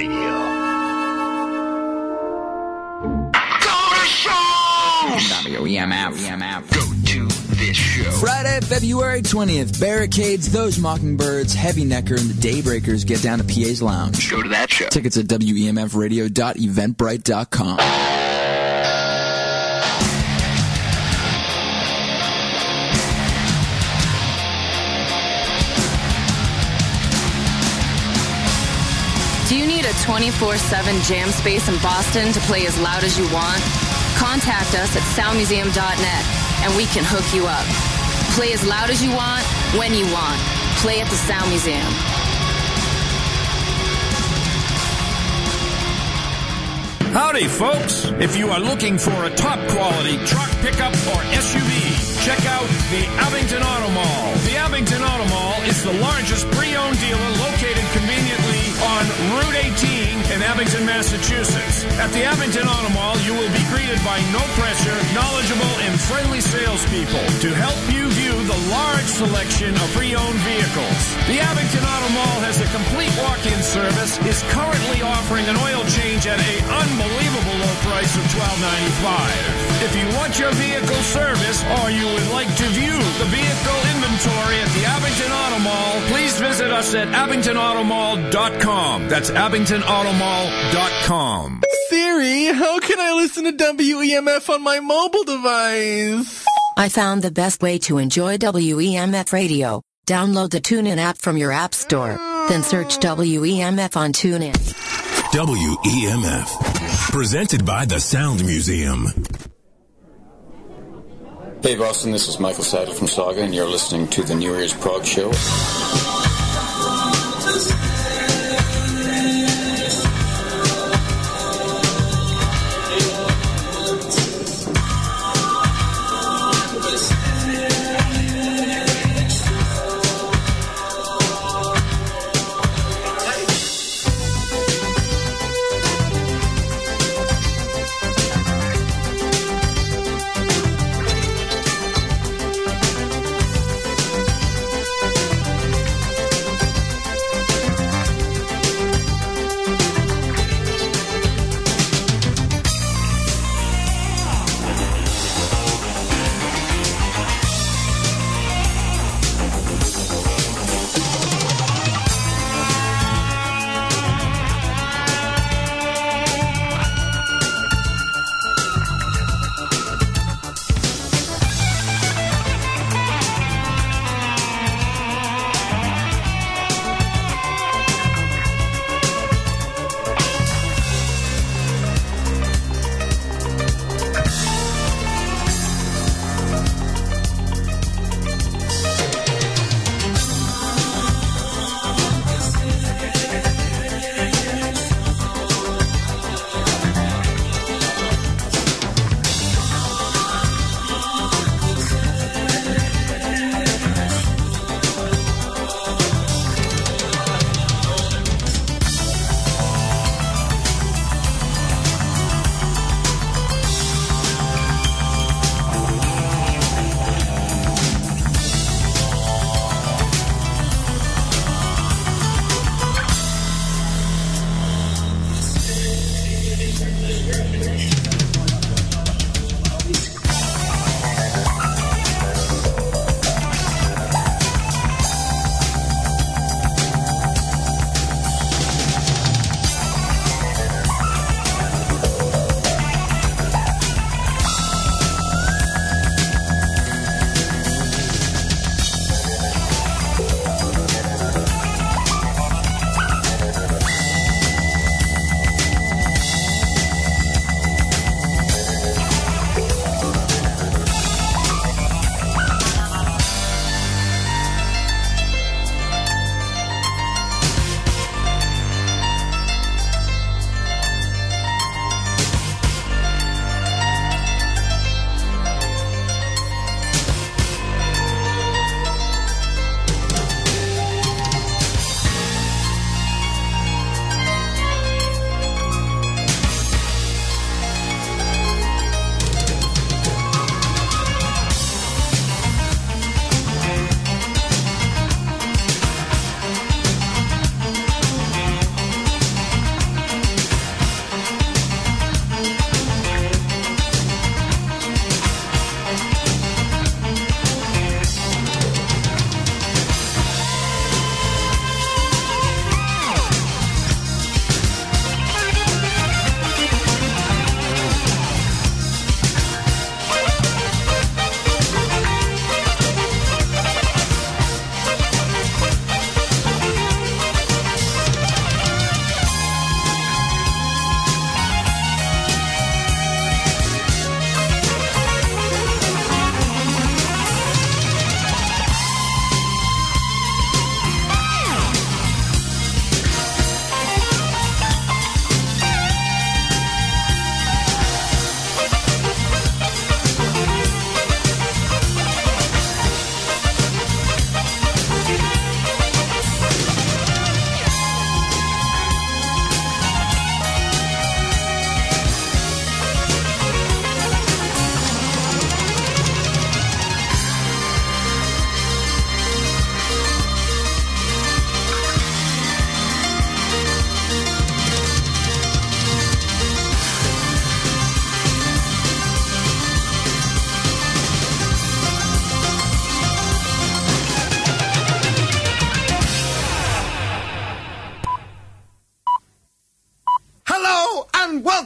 Radio. WEMF. Go to this show. Friday, February 20th, Barricades, Those Mockingbirds, Heavy Necker, and the Daybreakers get down to PA's Lounge. Go to that show. Tickets at WEMFradio.eventbrite.com. Do you need a 24/7 jam space in Boston to play as loud as you want? Contact us at soundmuseum.net and we can hook you up. Play as loud as you want, when you want. Play at the Sound Museum. Howdy, folks. If you are looking for a top-quality truck, pickup, or SUV, check out the Abington Auto Mall. The Abington Auto Mall is the largest pre-owned dealer located conveniently on Route 18 in Abington, Massachusetts. At the Abington Auto Mall, you will be greeted by no-pressure, knowledgeable, and friendly salespeople to help you view the large selection of pre-owned vehicles. The Abington Auto Mall has a complete walk-in service, is currently offering an oil change at an unbelievable low price of $12.95. If you want your vehicle service or you would like to view the vehicle inventory at the Abington Auto Mall, please visit us at abingtonautomall.com. That's abingtonautomall.com. Siri, how can I listen to WEMF on my mobile device? I found the best way to enjoy WEMF radio. Download the TuneIn app from your app store. Then search WEMF on TuneIn. WEMF. Presented by the Sound Museum. Hey Boston, this is Michael Sadler from Saga, and you're listening to the New Year's Prog Show.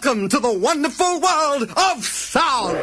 Welcome to the wonderful world of sound.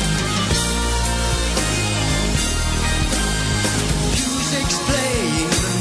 Music's playing.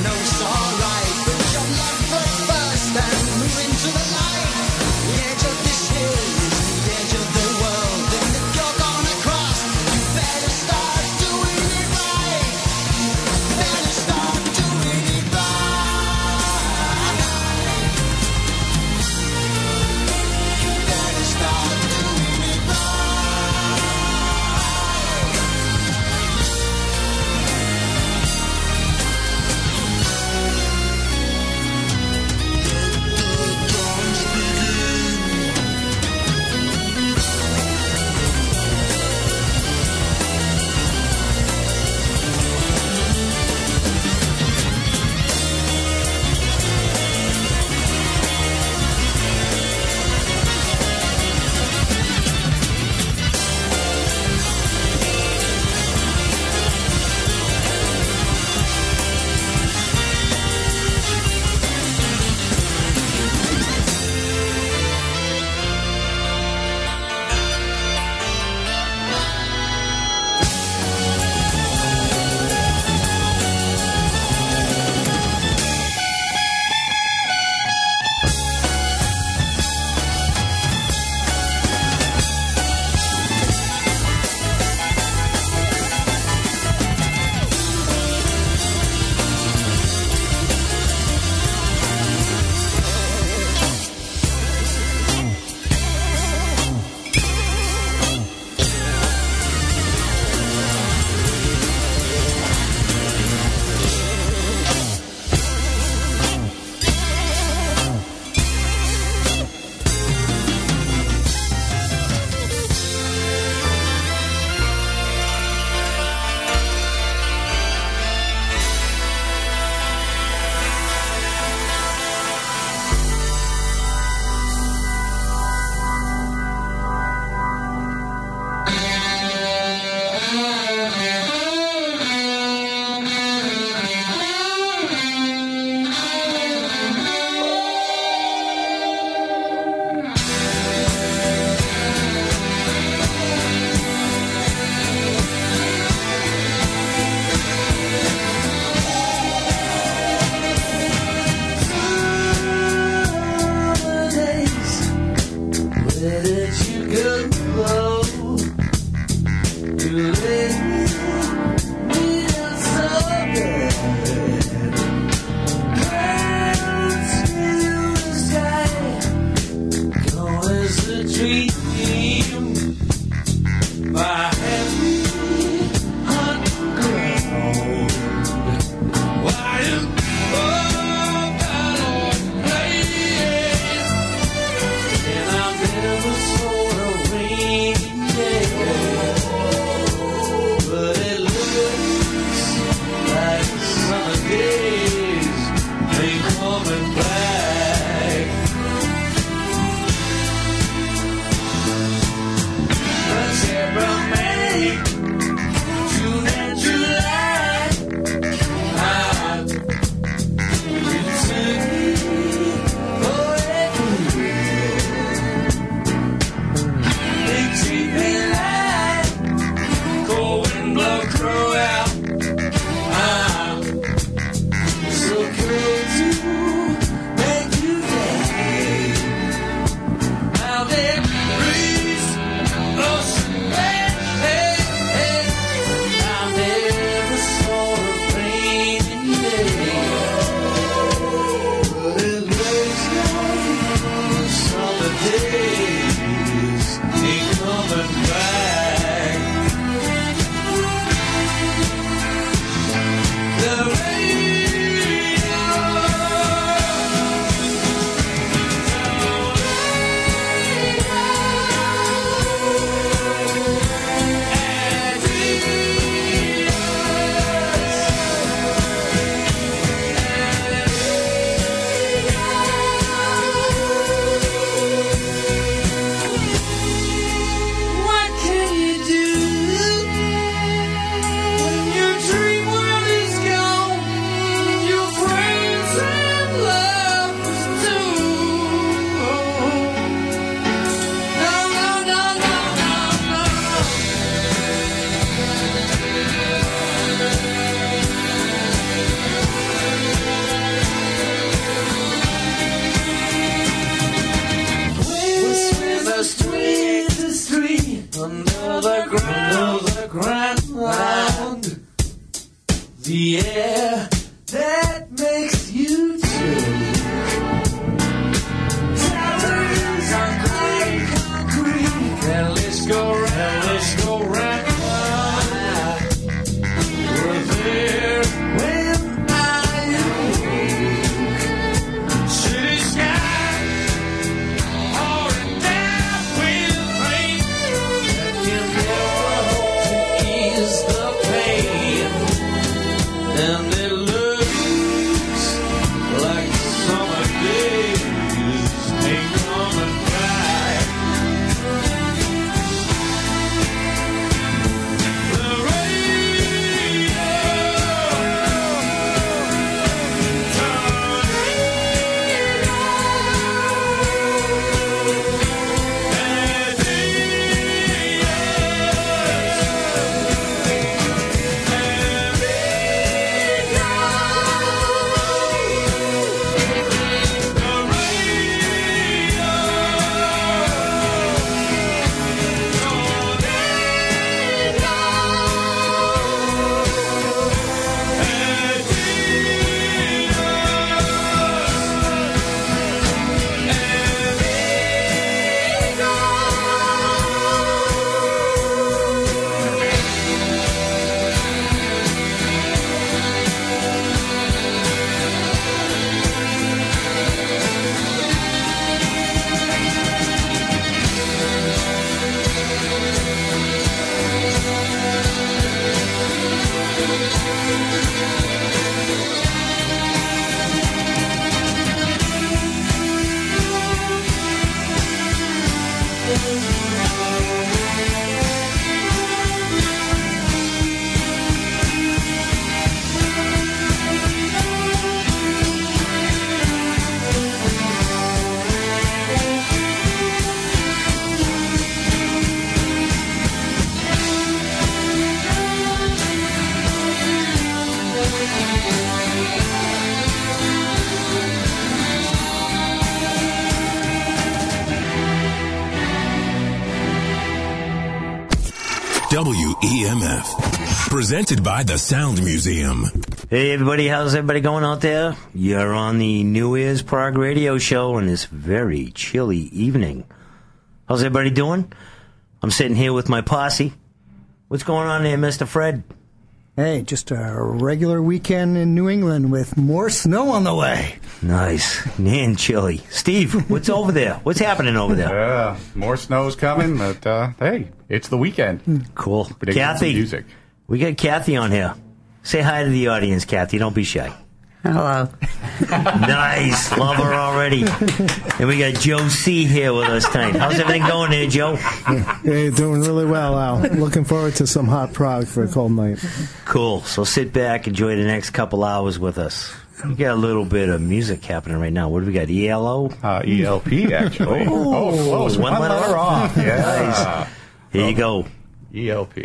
WEMF. Presented by the Sound Museum. Hey everybody, how's everybody going out there? You're on the New Year's Prague radio show on this very chilly evening. How's everybody doing? I'm sitting here with my posse. What's going on there, Mr. Fred? Hey, just a regular weekend in New England with more snow on the way. Nice. And chilly. Steve, what's over there? What's happening over there? More snow's coming, but hey, it's the weekend. Cool. Kathy, music. We got Kathy on here. Say hi to the audience, Kathy. Don't be shy. Hello. Nice. Love her already. And we got Joe C. here with us tonight. How's everything going there, Joe? Hey, doing really well, Al. Looking forward to some hot Prague for a cold night. Cool. So sit back, enjoy the next couple hours with us. We got a little bit of music happening right now. What do we got? ELO? ELP, actually. Oh, close. One letter off. Yeah. Nice. Here you go. ELP.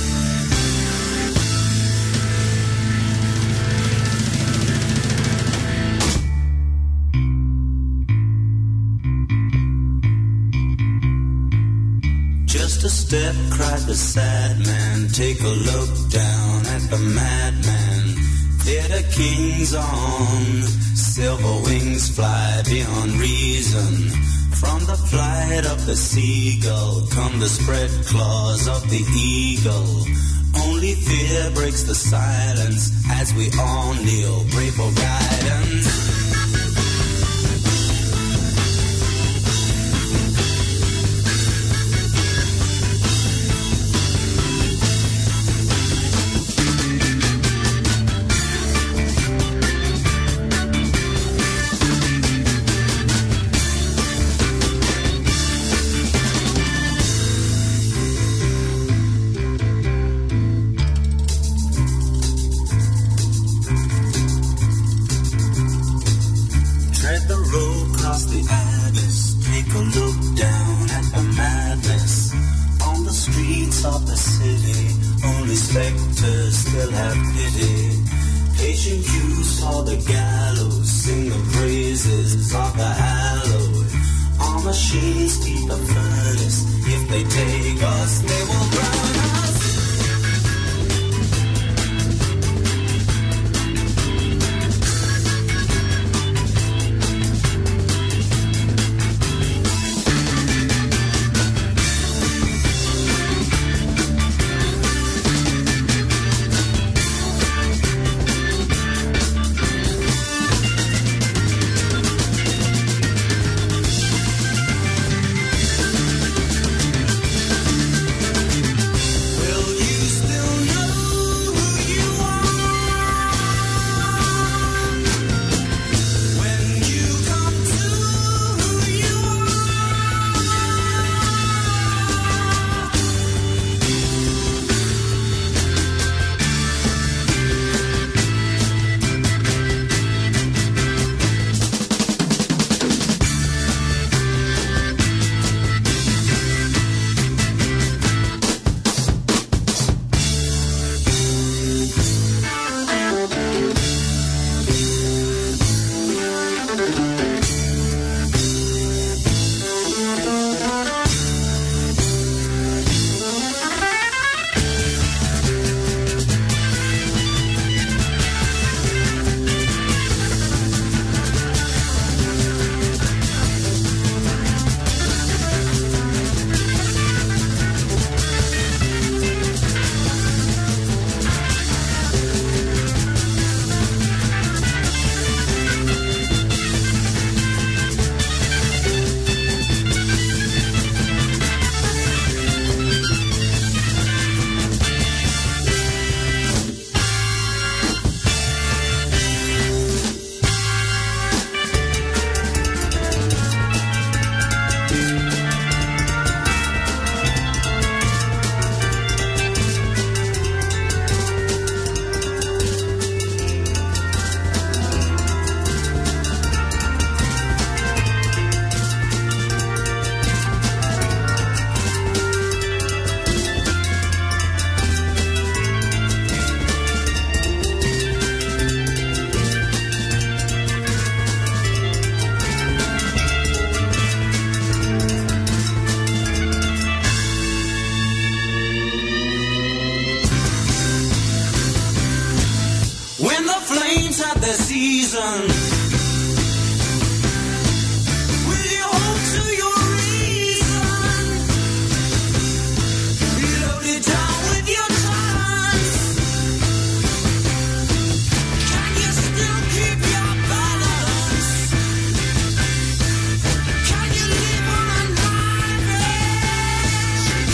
Just a step, cried the sad man. Take a look down at the madman. Theater kings on silver wings fly beyond reason. From the flight of the seagull come the spread claws of the eagle. Only fear breaks the silence as we all kneel, pray for guidance. the season. Will you hold to your reason? Load it down with your tolerance. Can you still keep your balance? Can you live on a knife edge?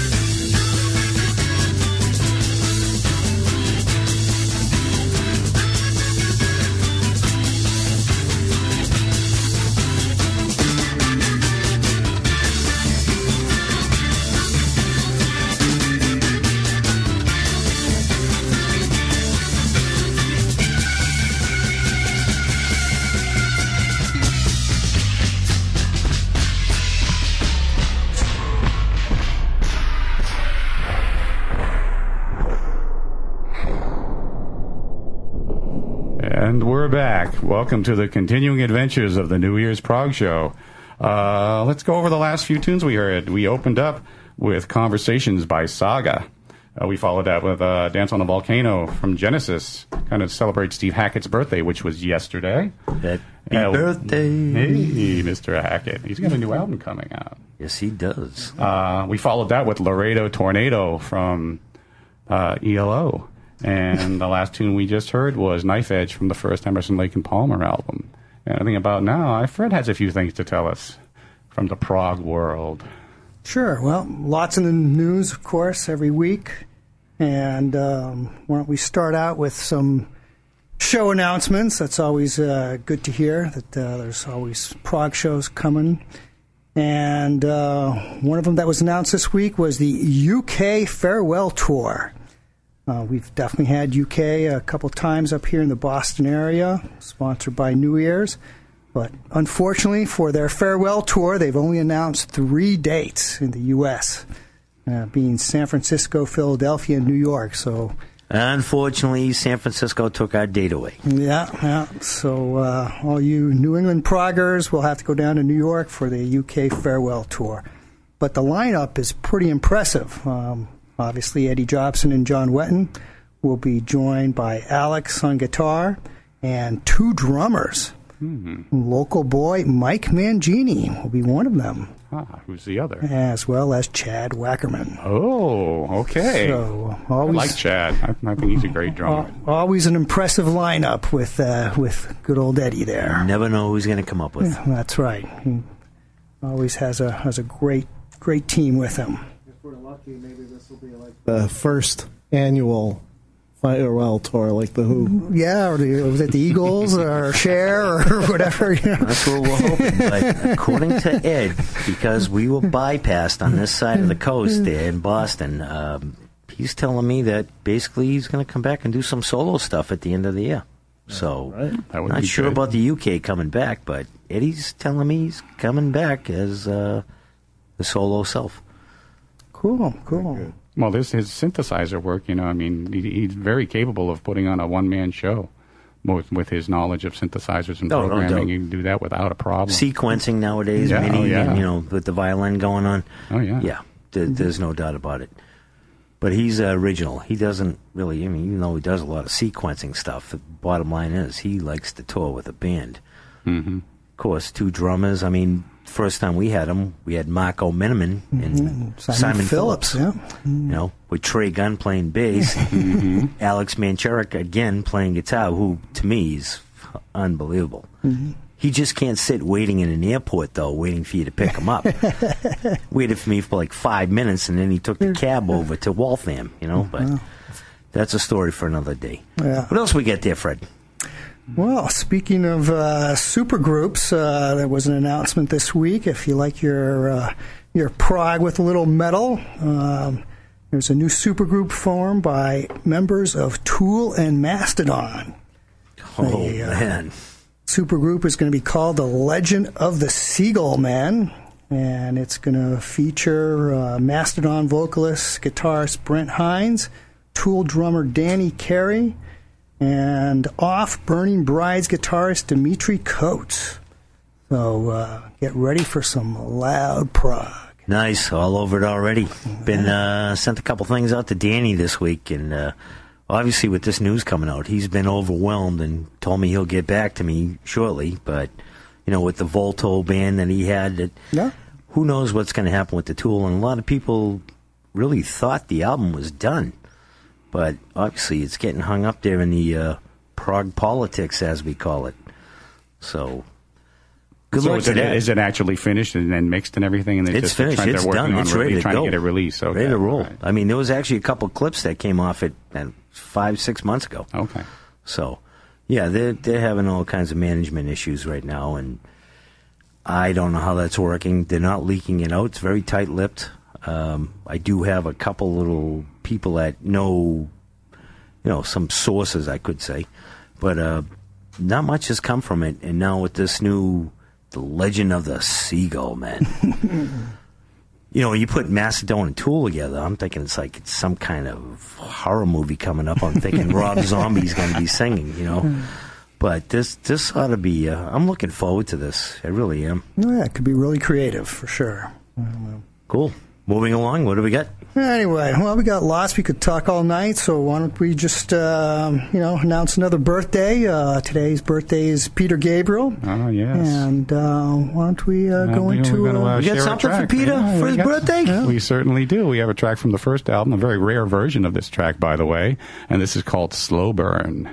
And we're back. Welcome to the continuing adventures of the New Year's Prog Show. Let's go over the last few tunes we heard. We opened up with Conversations by Saga. We followed that with Dance on the Volcano from Genesis. Kind of celebrate Steve Hackett's birthday, which was yesterday. Happy birthday. Hey, Mr. Hackett. He's got a new album coming out. Yes, he does. We followed that with Laredo Tornado from ELO. And the last tune we just heard was Knife Edge from the first Emerson, Lake and Palmer album. And I think about now, Fred has a few things to tell us from the prog world. Sure. Well, lots in the news, of course, every week. And why don't we start out with some show announcements? That's always good to hear, that there's always prog shows coming. And one of them that was announced this week was the UK Farewell Tour. We've definitely had UK a couple times up here in the Boston area, sponsored by New Ears. But unfortunately, for their farewell tour, they've only announced 3 dates in the U.S., being San Francisco, Philadelphia, and New York. So, unfortunately, San Francisco took our date away. Yeah. So all you New England proggers will have to go down to New York for the UK farewell tour. But the lineup is pretty impressive. Obviously, Eddie Jobson and John Wetton will be joined by Alex on guitar and 2 drummers. Local boy Mike Mangini will be one of them. Who's the other? As well as Chad Wackerman. Oh, okay. So, always, I like Chad. I think he's a great drummer. Always an impressive lineup with good old Eddie there. You never know who he's going to come up with. Yeah, that's right. He always has a great team with him. If we're lucky, maybe this will be like the first annual farewell tour, like the Who. Yeah, or was it the Eagles or Cher or whatever? You know? That's what we're hoping. But according to Ed, because we were bypassed on this side of the coast there in Boston, he's telling me that basically he's going to come back and do some solo stuff at the end of the year. So, I'm not sure about the UK coming back, but Eddie's telling me he's coming back as the solo self. Cool. Well, his synthesizer work, he's very capable of putting on a one-man show with his knowledge of synthesizers and programming. You can do that without a problem. Sequencing nowadays, and, with the violin going on. Oh, yeah. Yeah, there's no doubt about it. But he's original. He doesn't really, even though he does a lot of sequencing stuff, the bottom line is he likes to tour with a band. Mm-hmm. Of course, 2 drummers. First time we had him, we had Marco Miniman and Simon Phillips. Yeah. With Trey Gunn playing bass, Alex Mancherek again playing guitar, who to me is unbelievable. Mm-hmm. He just can't sit waiting in an airport, though, waiting for you to pick him up. Waited for me for like 5 minutes, and then he took the cab over to Waltham, But that's a story for another day. Yeah. What else we get there, Fred? Well, speaking of supergroups, there was an announcement this week. If you like your prog with a little metal, there's a new supergroup formed by members of Tool and Mastodon. Man. Supergroup is going to be called The Legend of the Seagull Man, and it's going to feature Mastodon vocalist, guitarist Brent Hines, Tool drummer Danny Carey, and Off Burning Brides guitarist Dimitri Coates. So get ready for some loud prog. Nice, all over it already. Been sent a couple things out to Danny this week, and obviously with this news coming out, he's been overwhelmed and told me he'll get back to me shortly. But, with the Volto band that he had, who knows what's going to happen with the Tool. And a lot of people really thought the album was done. But obviously it's getting hung up there in the prog politics, as we call it. So... Good luck to that. Is it actually finished and then mixed and everything? And it's finished. It's done. It's ready to go. Trying to get it released. Okay. Ready to roll. Right. I mean, there was actually a couple clips that came off it 5-6 months ago. Okay. So, yeah, they're having all kinds of management issues right now, and I don't know how that's working. They're not leaking it out. It's very tight-lipped. I do have a couple little people that know, some sources, I could say, but not much has come from it. And now with this new... The Legend of the Seagull, man. You put Mastodon and Tool together, I'm thinking it's some kind of horror movie coming up. I'm thinking Rob Zombie's going to be singing, But this ought to be, I'm looking forward to this. I really am. Yeah, it could be really creative, for sure. Cool. Moving along, what do we got? Anyway, well, we got lots. We could talk all night, so why don't we just, announce another birthday. Today's birthday is Peter Gabriel. Oh, yes. And why don't we go into... we got something for Peter for his birthday? Yeah. We certainly do. We have a track from the first album, a very rare version of this track, by the way, and this is called Slow Burn.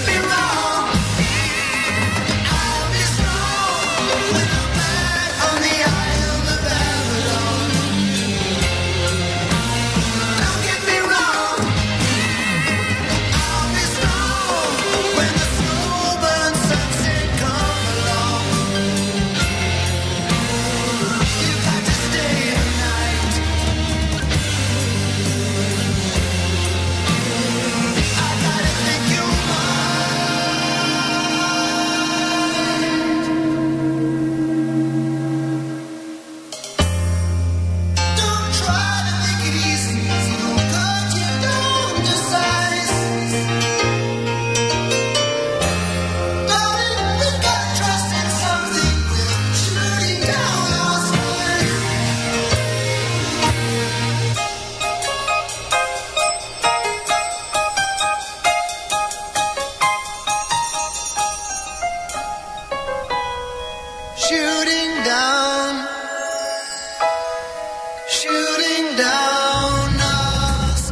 On the shooting down us.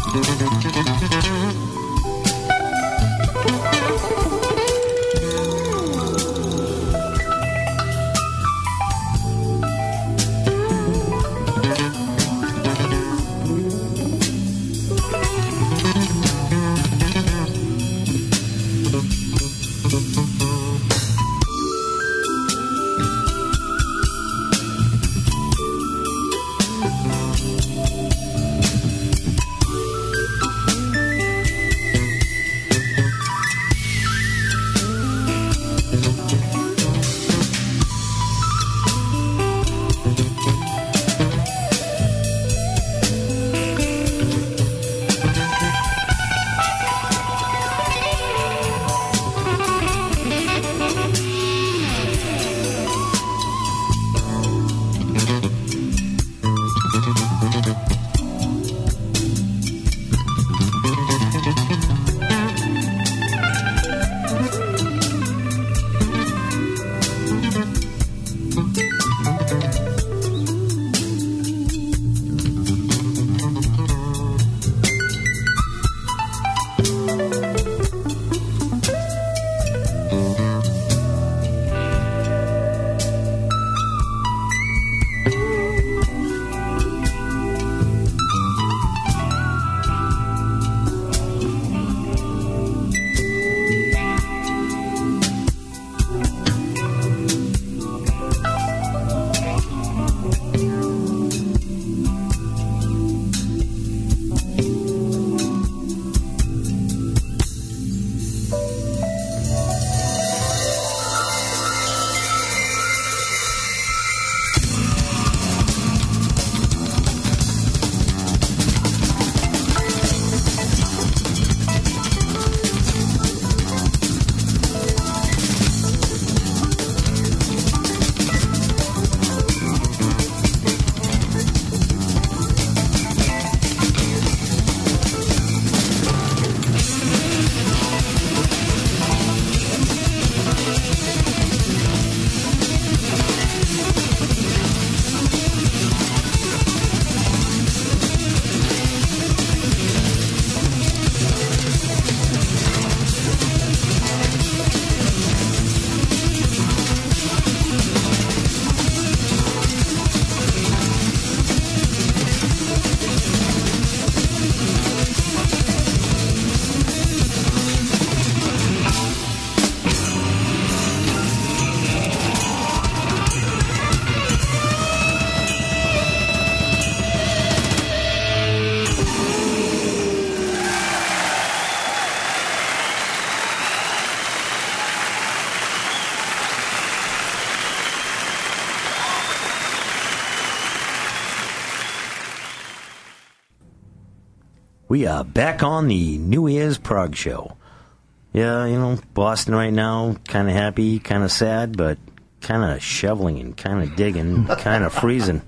We are back on the New Year's Prog Show. Yeah, you know, Boston right now, kind of happy, kind of sad, but kind of shoveling and kind of digging, kind of freezing.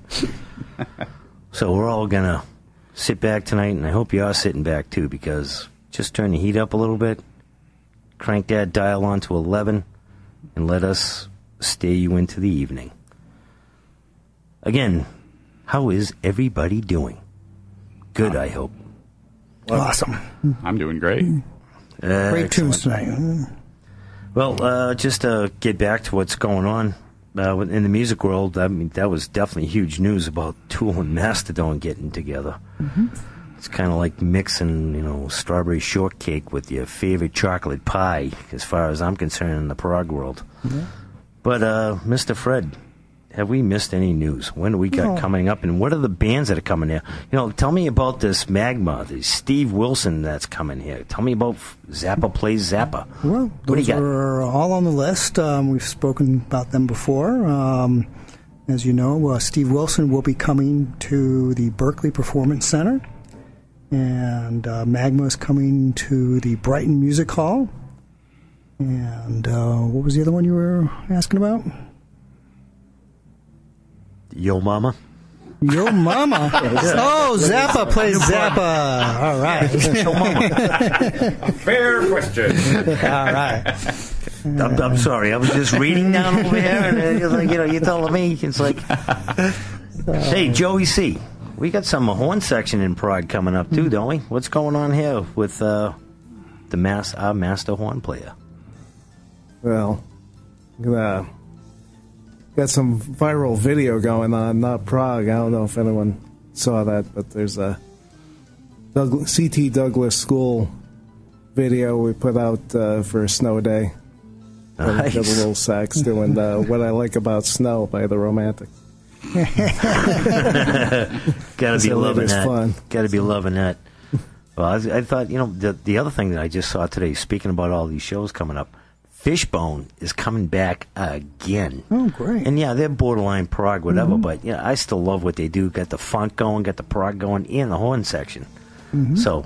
So we're all going to sit back tonight, and I hope you are sitting back too, because just turn the heat up a little bit, crank that dial on to 11, and let us steer you into the evening. Again, how is everybody doing? Good, I hope. Awesome. I'm doing great. Great tunes tonight. Well, just to get back to what's going on in the music world, I mean, that was definitely huge news about Tool and Mastodon getting together. Mm-hmm. It's kind of like mixing, you know, strawberry shortcake with your favorite chocolate pie, as far as I'm concerned, in the prog world. Yeah. But, Mr. Fred, have we missed any news? When do we got coming up, and what are the bands that are coming here? You know, tell me about this Magma, the Steve Wilson that's coming here. Tell me about Zappa Plays Zappa. Well, what do those you got? are all on the list. We've spoken about them before. As you know, Steve Wilson will be coming to the Berkeley Performance Center, and Magma is coming to the Brighton Music Hall. And what was the other one you were asking about? Yo Mama. Yo Mama. Oh, Zappa Plays Zappa. All right. Yo Mama. A fair question. All right. I'm sorry. I was just reading down over here, and you're like, you know, you're telling me. It's like, hey, Joey C., We got some horn section in Prague coming up too, don't we? What's going on here with our master horn player? Well, got some viral video going on. Not Prague. I don't know if anyone saw that, but there's a C.T. Douglas School video we put out for a snow day. Nice. Got a little sax doing "What I Like About Snow" by the Romantics. Gotta be loving that. Fun. Gotta be loving that. Well, I thought, the other thing that I just saw today, speaking about all these shows coming up, Fishbone is coming back again. Oh, great. And yeah, they're borderline prog, whatever, but yeah, I still love what they do. Got the funk going, got the prog going, and the horn section. So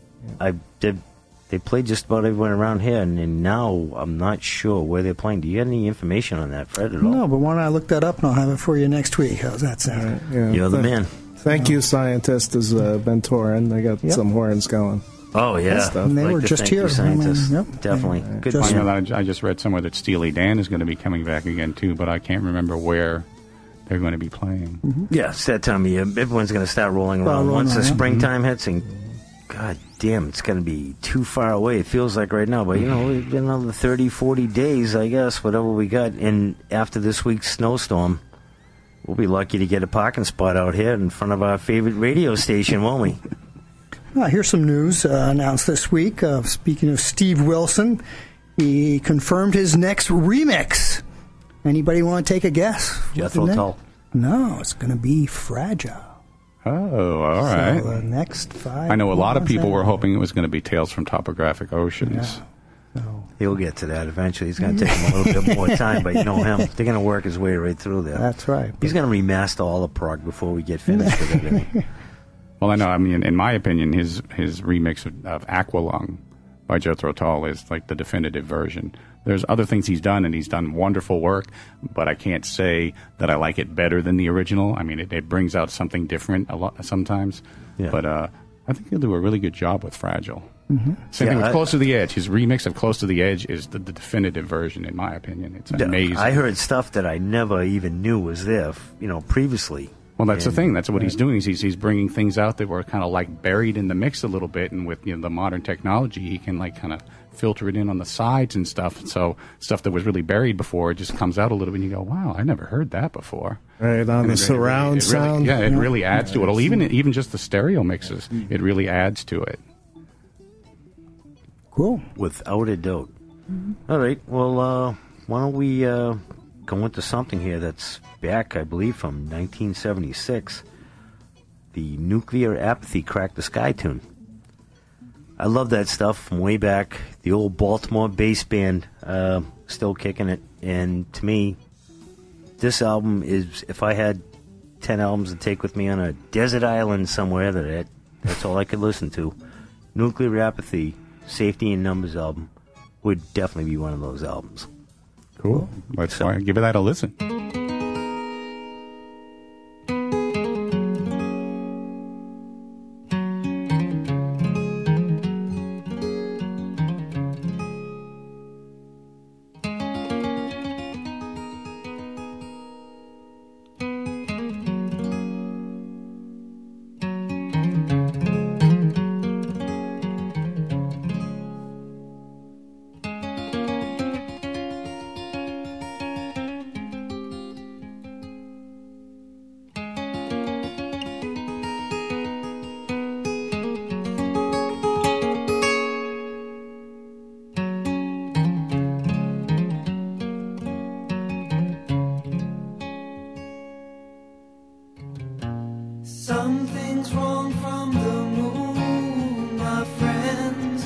they played just about everyone around here, and now I'm not sure where they're playing. Do you have any information on that, Fred, at all? No, but why don't I look that up and I'll have it for you next week? How's that sound? You're the man. Thank you, Scientist, has been touring. They got some horns going. Oh, yeah. And they were just here. Scientists. Yep. Definitely. Good I know band. that I just read somewhere that Steely Dan is going to be coming back again, too, but I can't remember where they're going to be playing. Yeah, it's that time of year. Everyone's going to start rolling around. Once the springtime hits, and God damn, it's going to be too far away. It feels like right now, but we've been another 30, 40 days, I guess, whatever we got. And after this week's snowstorm, we'll be lucky to get a parking spot out here in front of our favorite radio station, won't we? Here's some news announced this week. Speaking of Steve Wilson, he confirmed his next remix. Anybody want to take a guess? Jethro Tull. No, it's going to be Fragile. Oh, all right. So the next 5. I know a lot of people were hoping it was going to be Tales from Topographic Oceans. Yeah. He'll get to that eventually. He's going to take him a little bit more time, but you know him. They're going to work his way right through there. That's right. He's going to remaster all of prog before we get finished with everything. Well, I know. I mean, in my opinion, his remix of Aqualung by Jethro Tull is like the definitive version. There's other things he's done, and he's done wonderful work, but I can't say that I like it better than the original. I mean, it brings out something different a lot sometimes. Yeah. But I think he'll do a really good job with Fragile. Mm-hmm. Same thing with Close to the Edge. His remix of Close to the Edge is the definitive version, in my opinion. It's amazing. I heard stuff that I never even knew was there, previously. Well, that's the thing. That's what he's doing. He's bringing things out that were kind of like buried in the mix a little bit, and with the modern technology, he can like kind of filter it in on the sides and stuff. So stuff that was really buried before, it just comes out a little bit, and you go, "Wow, I never heard that before." Right on the surround sound. Yeah, it really adds to it. Well, even just the stereo mixes, it really adds to it. Cool. Without a doubt. All right. Well, why don't we go into something here that's back, I believe, from 1976. The Nuclear Apathy Crack the Sky tune. I love that stuff from way back. The old Baltimore bass band still kicking it. And to me, this album is, if I had 10 albums to take with me on a desert island somewhere, that's all I could listen to. Nuclear Apathy, Safety in Numbers album would definitely be one of those albums. Cool. Let's give that a listen. Something's wrong from the moon, my friends.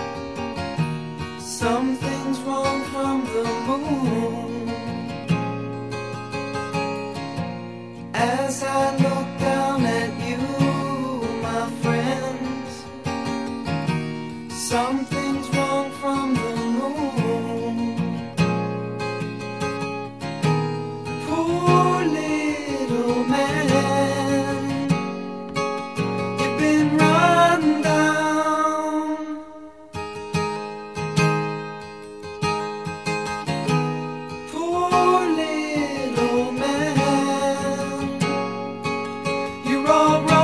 Something's wrong from the moon. As I look down at you, my friends, something's wrong from the moon. Poor little man. You're all wrong.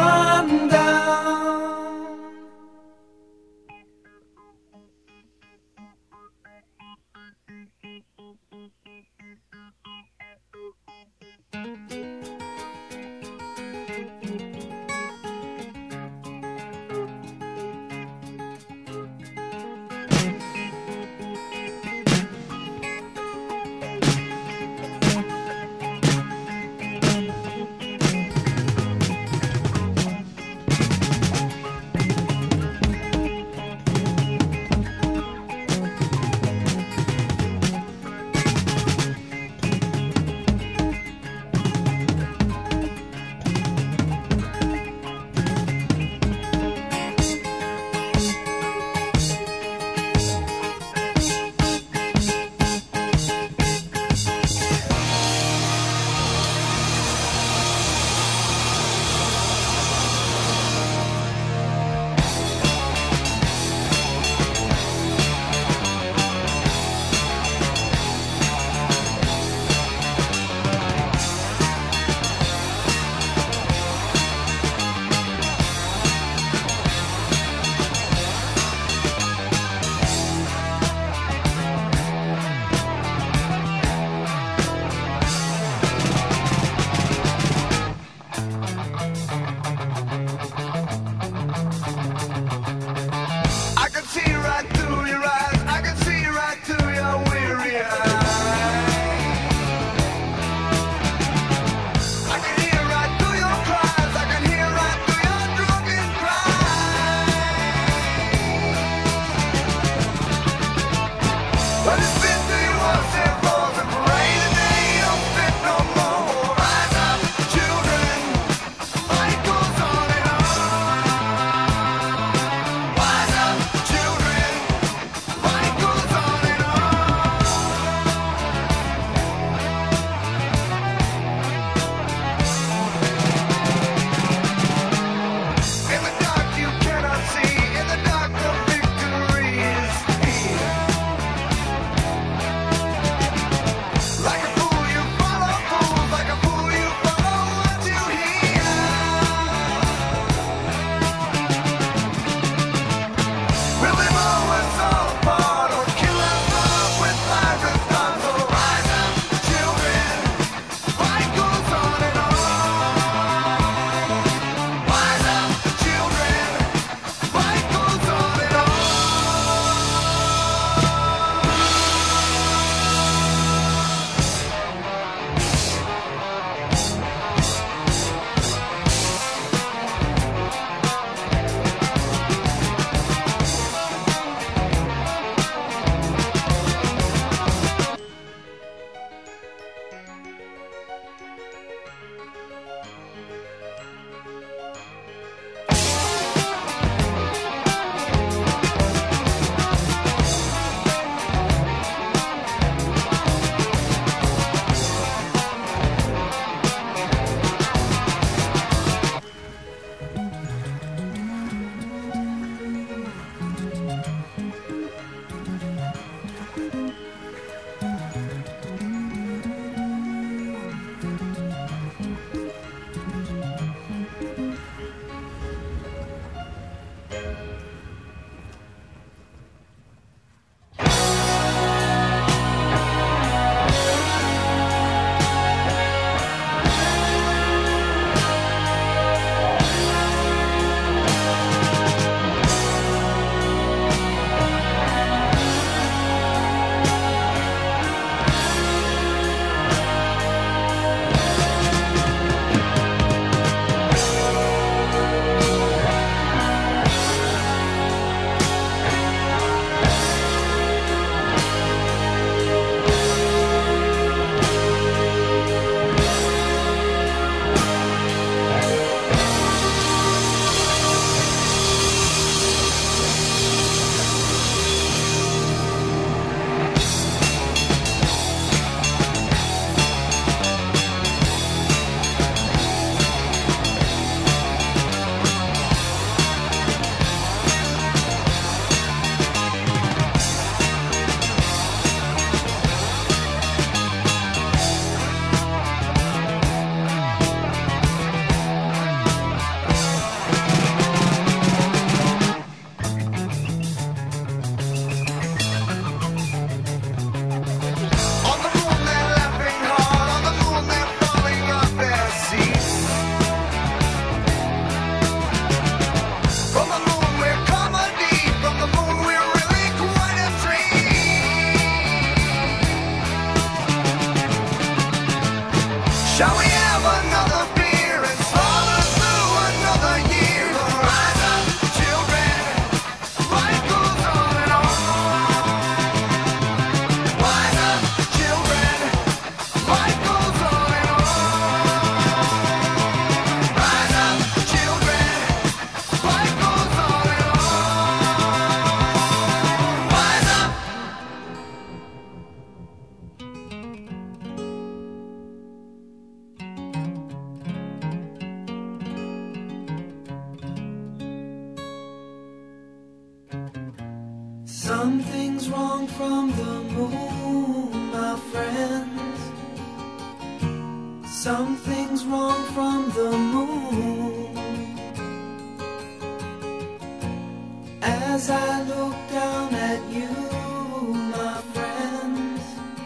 Shall we have another beer and slaughter through another year? Rise up, children, life goes on and on. Rise up, children, life goes on and on. Rise up, children, life goes on and on. Rise up. Something's wrong from the moon, my friends. Something's wrong from the moon. As I look down at you, my friends.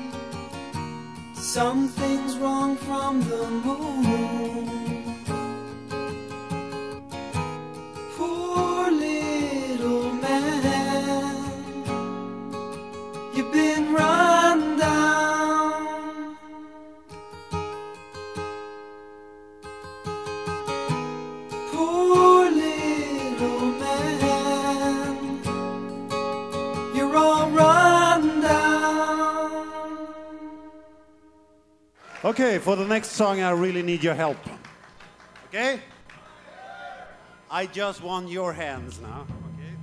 Something's wrong from the moon. Poor little man, you've been run down. Poor little man, you're all run down. Okay, for the next song, I really need your help. Okay? I just want your hands now. Okay?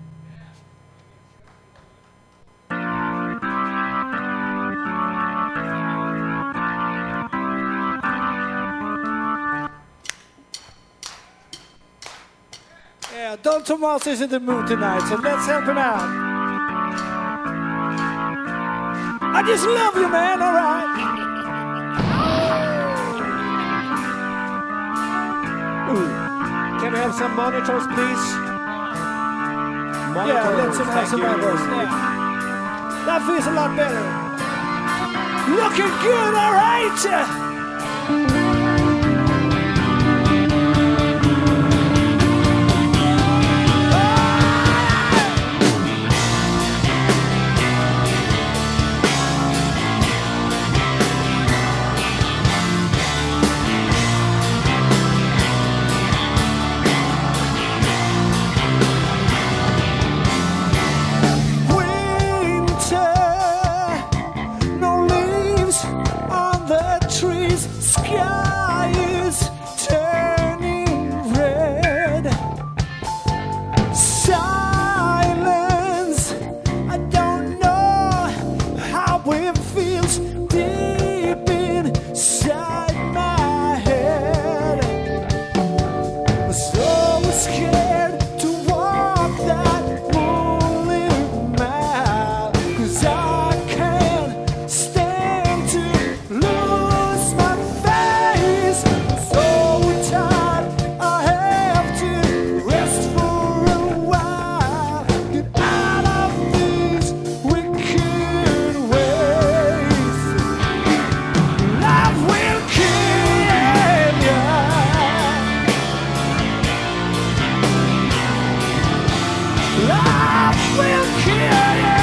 Yeah, Don Tomas is in the mood tonight, so let's help him out. I just love you, man, all right? Ooh. Can we have some monitors, please? Yeah, let's have some monitors. Yeah. That feels a lot better. Looking good, all right? Tree. Life will kill you.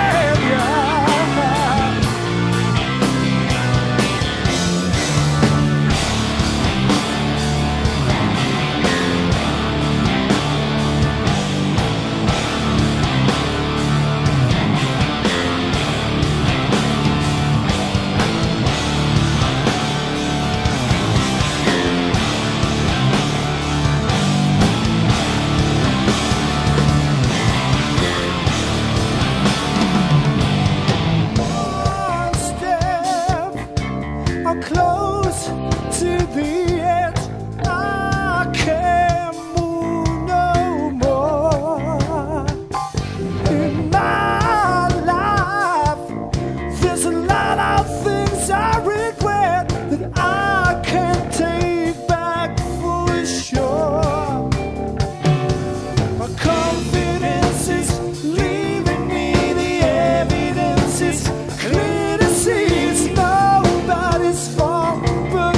Close to the edge, I can't move no more. In my life, there's a lot of things I regret that I can't take back for sure. My confidence is leaving me, the evidence is clear to see. It's nobody's fault but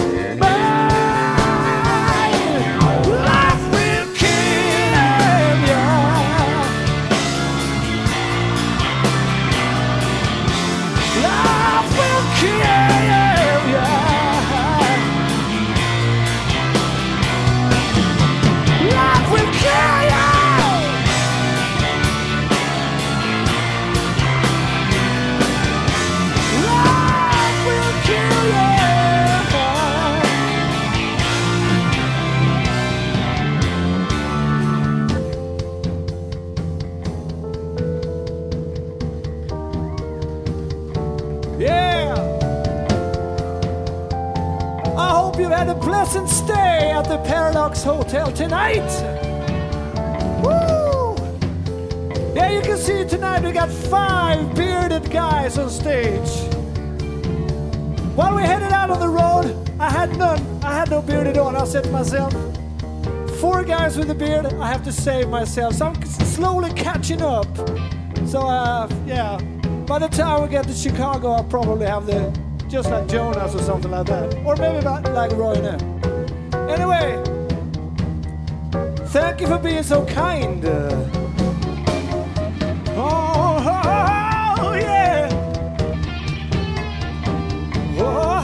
mine. Life will kill ya. Life will kill ya. Life will kill ya. Life will kill ya. Yeah. I hope you've had a pleasant stay at the Paradox Hotel tonight. Woo! Yeah, you can see tonight we got 5 bearded guys on stage. While we headed out on the road, I had none. I had no beard at all. I said to myself, 4 guys with a beard, I have to save myself. So I'm slowly catching up. So, yeah. By the time we get to Chicago, I'll probably have the, just like Jonas or something like that. Or maybe like Roy now. Anyway, thank you for being so kind. Oh, yeah. Oh,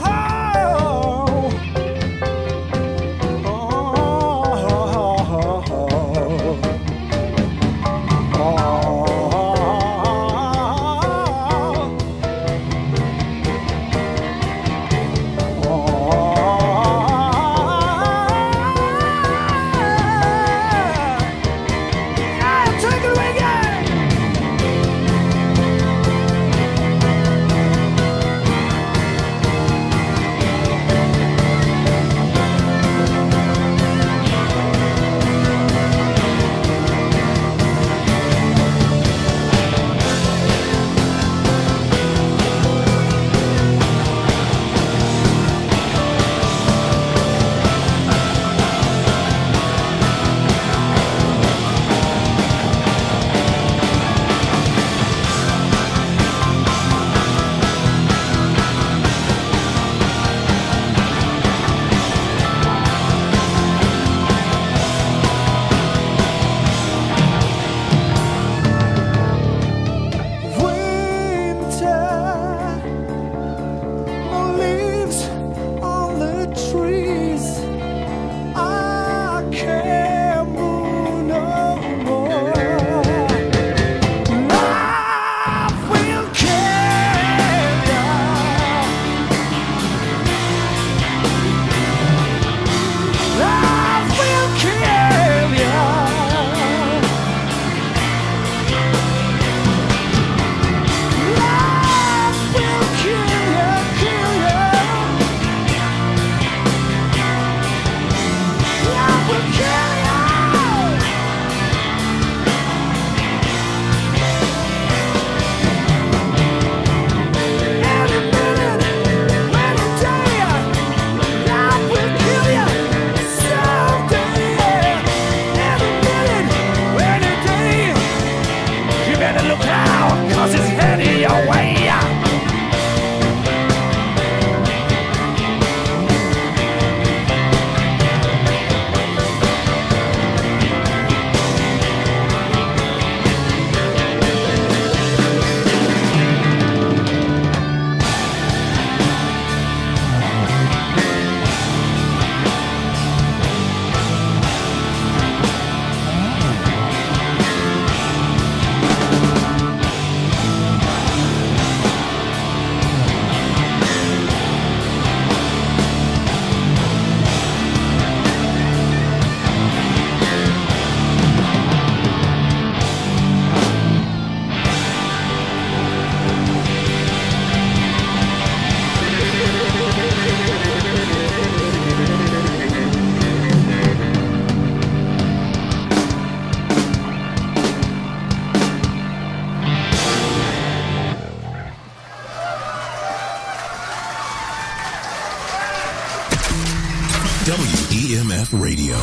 WEMF Radio.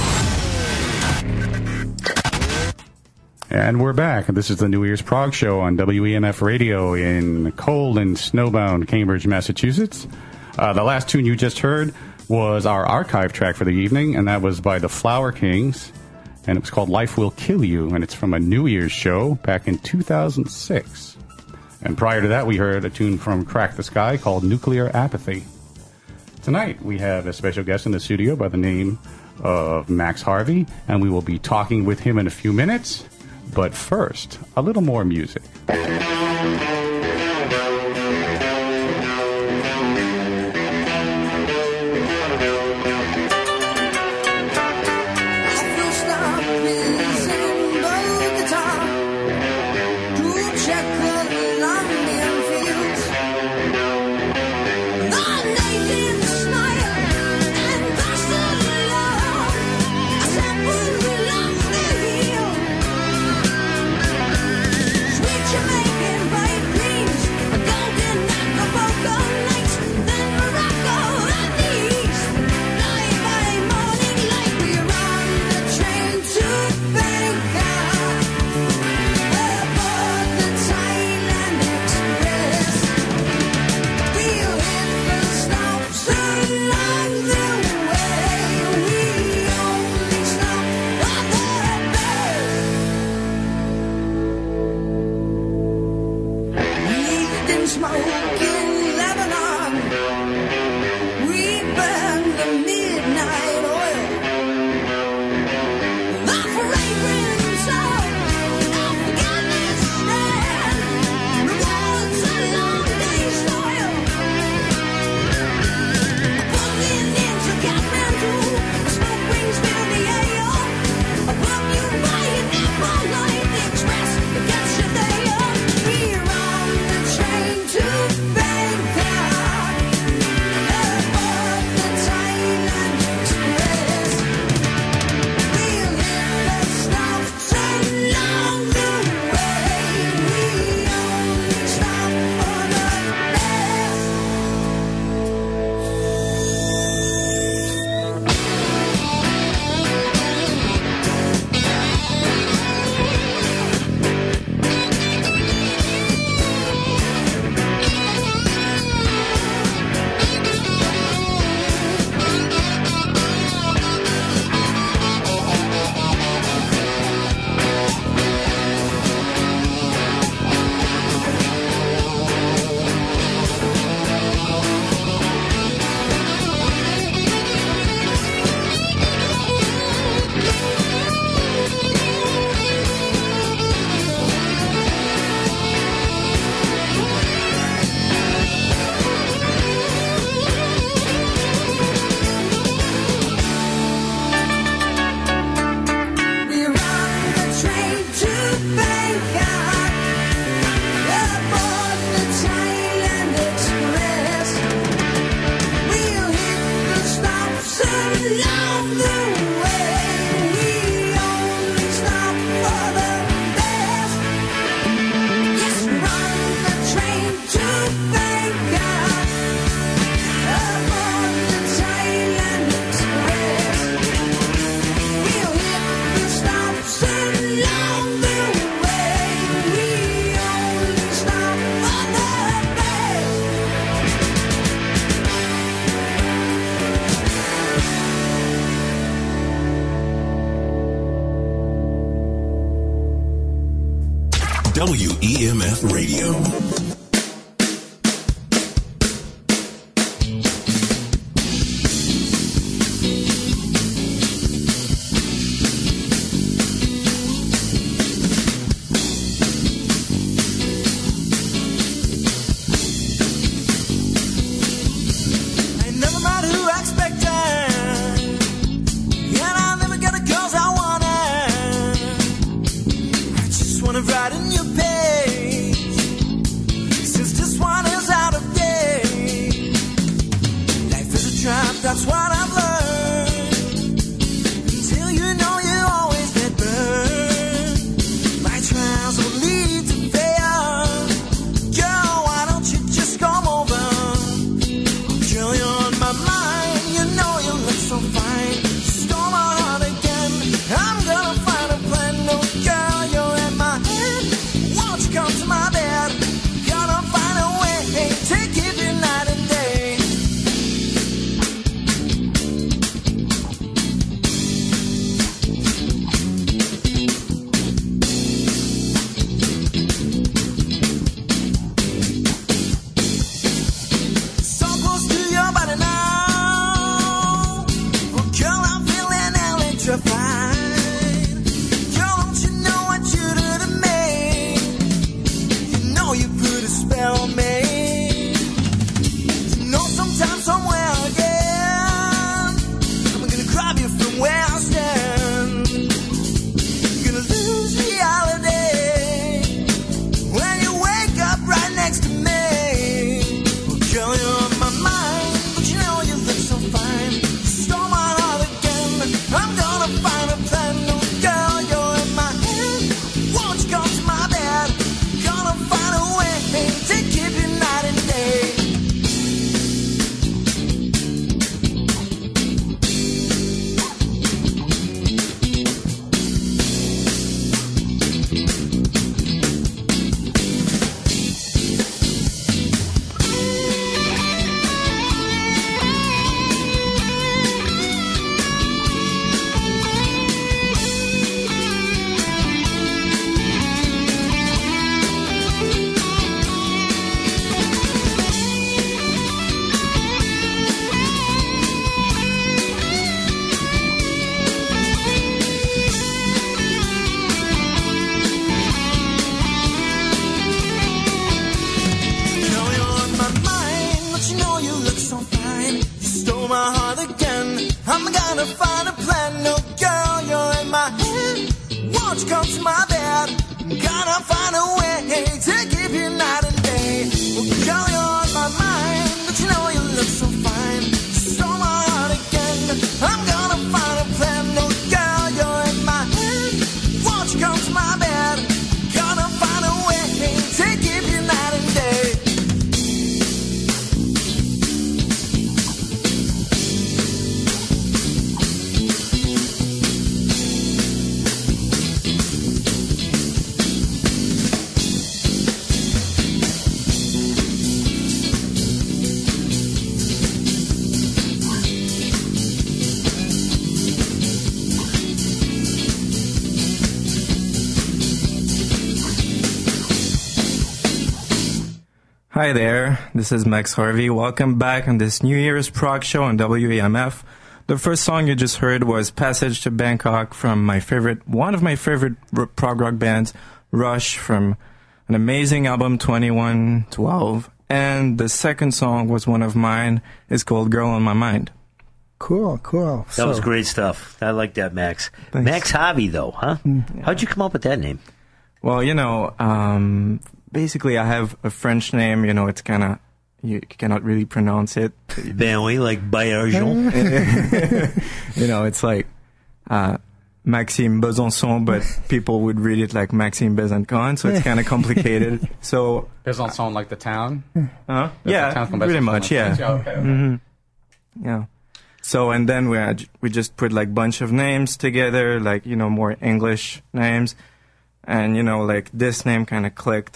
And we're back. This is the New Year's Prog Show on WEMF Radio in cold and snowbound Cambridge, Massachusetts. The last tune you just heard was our archive track for the evening, and that was by the Flower Kings, and it was called Life Will Kill You, and it's from a New Year's show back in 2006. And prior to that, we heard a tune from Crack the Sky called Nuclear Apathy. Tonight, we have a special guest in the studio by the name of Max Harvey, and we will be talking with him in a few minutes. But first, a little more music. WEMF Radio. That's what I've learned. Until you know you always get burned. My trials will lead to failure. Girl, why don't you just come over? Girl, you're on my mind. You know you look so fine. Stole my I'm gonna find a plan. No, girl, you're in my head. Won't you come to my bed? Gonna find a way to keep you night and day. Well, girl, you're on my mind, but you know you look so fine. So my heart again. I'm gonna find a plan. No, girl, you're in my head. Won't you come to my bed? Gonna find a way to keep you night and day. Hi there, this is Max Harvey. Welcome back on this New Year's prog show on WEMF. The first song you just heard was Passage to Bangkok from one of my favorite prog rock bands, Rush, from an amazing album 2112. And the second song was one of mine. It's called Girl on My Mind. Cool. That was great stuff. I like that, Max. Thanks. Max Harvey, though, huh? Yeah. How'd you come up with that name? Well, basically I have a French name, it's kind of, you cannot really pronounce it. Ben oui, like Bayarjon. It's like Maxime Besançon, but people would read it like Maxime Besançon, so it's kind of complicated. So Besançon, like the town? Yeah, pretty much, yeah. Okay. Mm-hmm. Yeah. So, and then we just put like bunch of names together, like, more English names. And, like this name kind of clicked,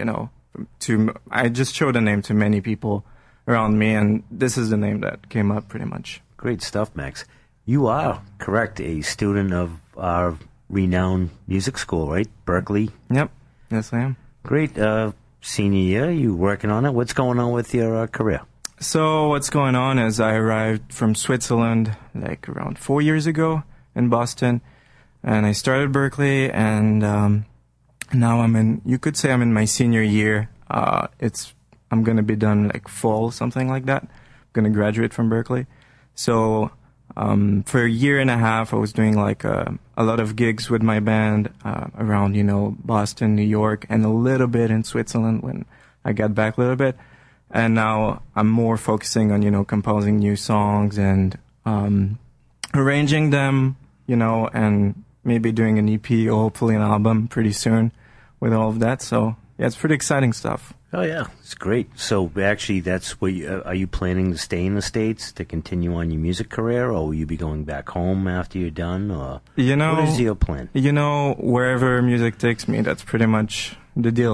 I just showed the name to many people around me, and this is the name that came up pretty much. Great stuff, Max. You are, correct, a student of our renowned music school, right? Berkeley? Yep. Yes, I am. Great. Senior year, you working on it? What's going on with your career? So what's going on is I arrived from Switzerland like around 4 years ago in Boston, and I started Berkeley, and now you could say I'm in my senior year. I'm going to be done like fall, something like that. I'm going to graduate from Berkeley. So for a year and a half, I was doing like a lot of gigs with my band around, Boston, New York, and a little bit in Switzerland when I got back a little bit. And now I'm more focusing on, composing new songs and arranging them, and maybe doing an EP or hopefully an album pretty soon with all of that. So, yeah, it's pretty exciting stuff. Oh, yeah. It's great. So, actually, that's what are you planning to stay in the States to continue on your music career, or will you be going back home after you're done? Or what is your plan? Wherever music takes me, that's pretty much the deal,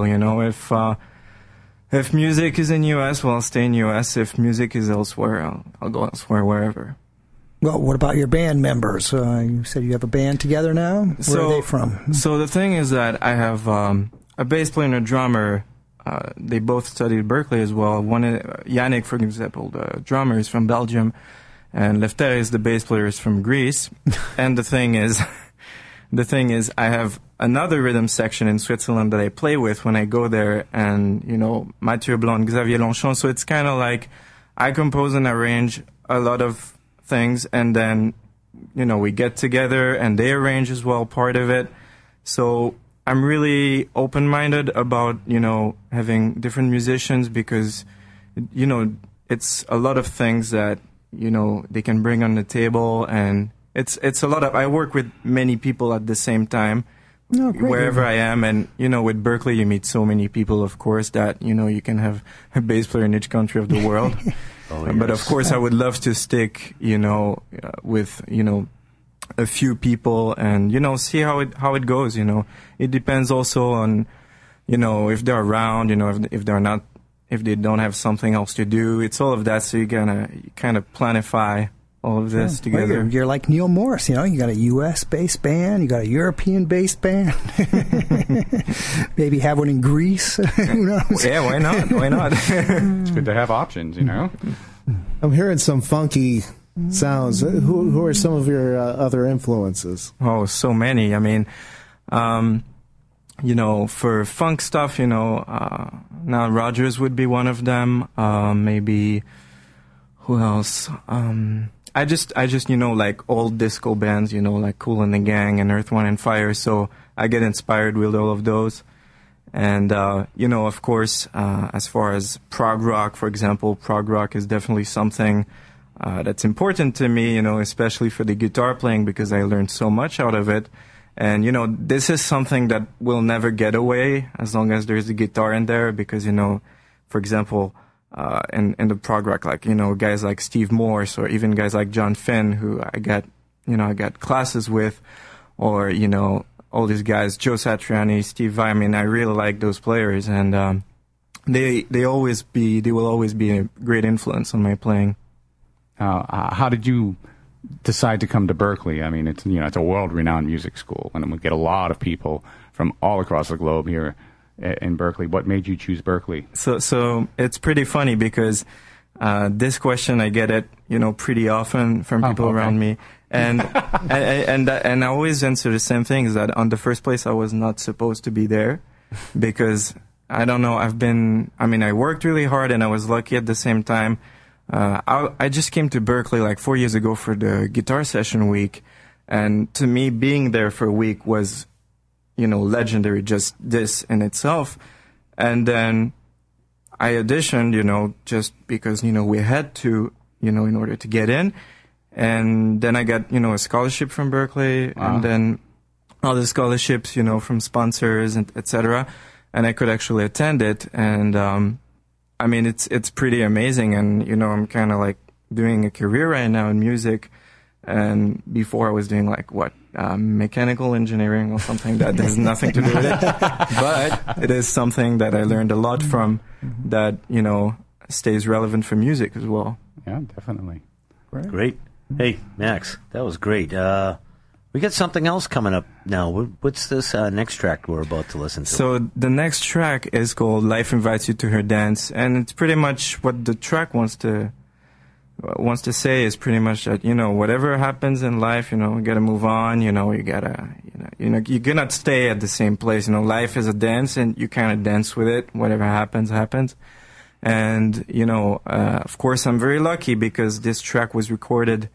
If music is in U.S., well, I'll stay in U.S. If music is elsewhere, I'll go elsewhere, wherever. Well, what about your band members? You said you have a band together now? Where are they from? So the thing is that I have a bass player and a drummer. They both studied at Berkeley as well. Yannick, for example, the drummer, is from Belgium, and Lefteris, the bass player, is from Greece. And the thing is, I have another rhythm section in Switzerland that I play with when I go there, and, Mathieu Blanc, Xavier Longchamp. So it's kind of like I compose and arrange a lot of things, and then, we get together and they arrange as well, part of it. So I'm really open-minded about, having different musicians because, it's a lot of things that, they can bring on the table, and it's a lot of, I work with many people at the same time, wherever I am, and, with Berkeley you meet so many people, of course, that, you can have a bass player in each country of the world. But of course I would love to stick, with, a few people and, see how it goes, It depends also on, if they're around, if they're not, if they don't have something else to do. It's all of that, so you kind of planify all of this together. Well, you're like Neil Morris, you got a U.S.-based band, you got a European-based band. Maybe have one in Greece. Who knows? Yeah, why not? Why not? It's good to have options, I'm hearing some funky sounds. Who are some of your other influences? Oh, so many. I mean, for funk stuff, Nile Rodgers would be one of them. Maybe who else? I just like old disco bands, like Kool and the Gang and Earth, Wind and Fire. So I get inspired with all of those. And, of course, as far as prog rock, for example, prog rock is definitely something that's important to me, especially for the guitar playing, because I learned so much out of it. And, this is something that will never get away as long as there's a guitar in there, because, for example, in the prog rock, like, guys like Steve Morse or even guys like John Finn, who I got classes with, or, all these guys, Joe Satriani, Steve Vai. I mean, I really like those players, and they will always be a great influence on my playing. How did you decide to come to Berklee? I mean, it's a world-renowned music school, and we get a lot of people from all across the globe here in Berklee. What made you choose Berklee? So it's pretty funny because this question I get it, pretty often from people around me. And and I always answer the same thing, is that on the first place I was not supposed to be there, because I don't know, I worked really hard and I was lucky at the same time. I just came to Berklee like 4 years ago for the guitar session week, and to me being there for a week was, legendary, just this in itself. And then I auditioned, just because, we had to, in order to get in. And then I got, a scholarship from Berklee, and then other scholarships, from sponsors, and et cetera. And I could actually attend it. And, it's pretty amazing. And, I'm kind of like doing a career right now in music. And before I was doing mechanical engineering or something that has nothing to do with it. But it is something that I learned a lot from that, stays relevant for music as well. Yeah, definitely. Great. Hey, Max, that was great. We got something else coming up now. What's this next track we're about to listen to? So the next track is called Life Invites You to Her Dance, and it's pretty much what the track wants to say is pretty much that, whatever happens in life, you gotta move on, you cannot stay at the same place. Life is a dance, and you kind of dance with it. Whatever happens, happens. And, of course, I'm very lucky because this track was recorded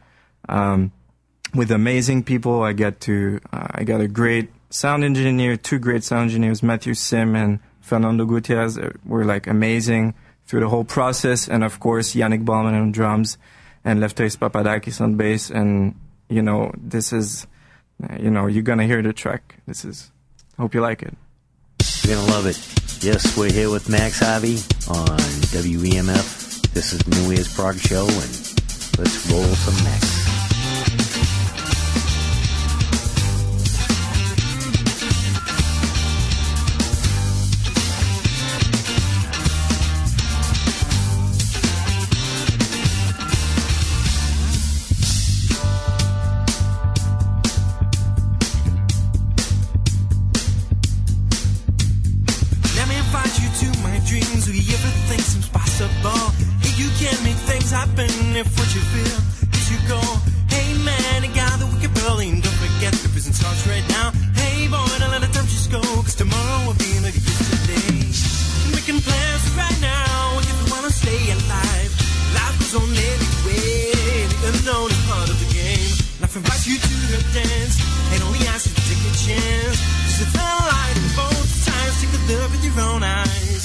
with amazing people. I got a great sound engineer, two great sound engineers, Matthew Sim and Fernando Gutierrez, were amazing through the whole process. And, of course, Yannick Ballman on drums and Lefteris Papadakis on bass. And, this is, you're going to hear the track. Hope you like it. You're going to love it. Yes, we're here with Max Harvey on WEMF. This is the New Year's Prog Show, and let's roll some Max. If what you feel is you go, hey man, you got the wicked Berlin. Don't forget the prison starts right now. Hey boy, don't let the time just go, cause tomorrow will be like yesterday. Making plans right now if you wanna stay alive. Life goes on anyway. The unknown is part of the game. Life invites you to the dance and only asks you to take a chance. Cause it's a light in both sides. Take a look with your own eyes.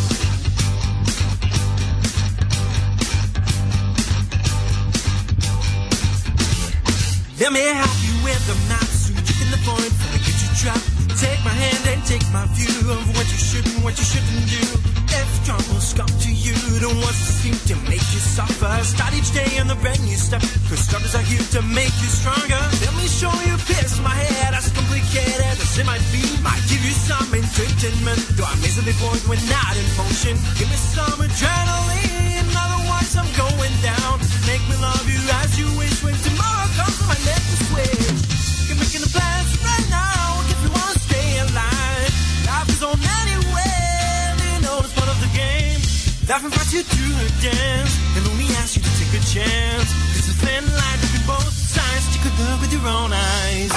Let me help you with the map, so you can avoid before we get you trapped. Take my hand and take my view of what you should and what you shouldn't do. If troubles come to you, don't want to seem to make you suffer. Start each day on the brand new step, cause struggles are here to make you stronger. Let me show you a piece of my head as complicated as it might be. Might give you some entertainment, though I'm easily bored when not in motion. Give me some adrenaline, in other words I'm going down. Make me love you as you wish when tomorrow comes. I let you switch. You're making the plans right now if you want to stay alive. Life is on anywhere, it's part of the game. Life invites you to a dance and only asks you to take a chance. This is thin line between both sides. Take a look with your own eyes.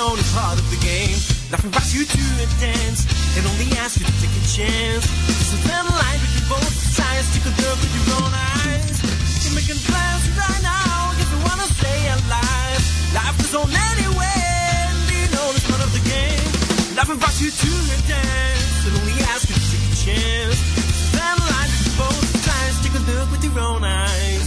known as part of the game. Nothing invites you to a dance, and only asks you to take a chance. It's a thin line between both sides, take a look with your own eyes. You're making plans right now, if you wanna stay alive. Life goes on anyway, and be known as part of the game. Nothing invites you to a dance, and only asks you to take a chance. It's a thin line between both sides, take a look with your own eyes.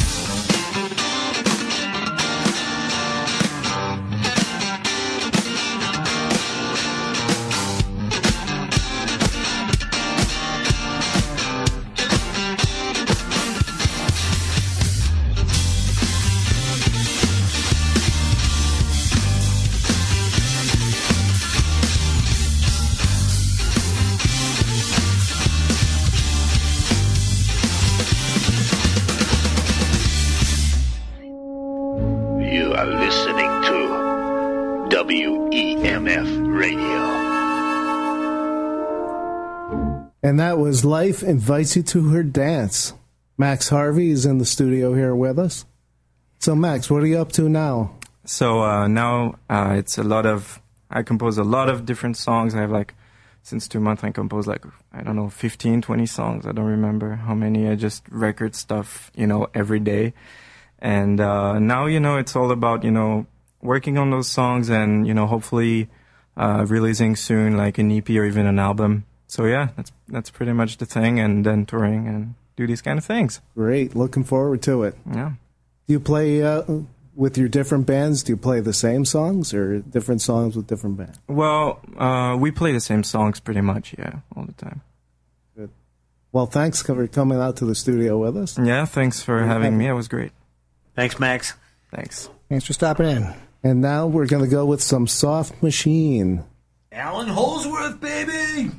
You are listening to WEMF Radio. And that was Life Invites You to Her Dance. Max Harvey is in the studio here with us. So, Max, what are you up to now? So now it's a lot of, I compose a lot of different songs. I have since 2 months I compose 15, 20 songs. I don't remember how many. I just record stuff, every day. And now, it's all about, working on those songs and, hopefully releasing soon an EP or even an album. So yeah, that's pretty much the thing, and then touring and do these kind of things. Great. Looking forward to it. Yeah. Do you play with your different bands? Do you play the same songs or different songs with different bands? Well, we play the same songs pretty much, yeah, all the time. Good. Well, thanks for coming out to the studio with us. Yeah, thanks for having me. It was great. Thanks, Max. Thanks. Thanks for stopping in. And now we're going to go with some Soft Machine. Alan Holsworth, baby!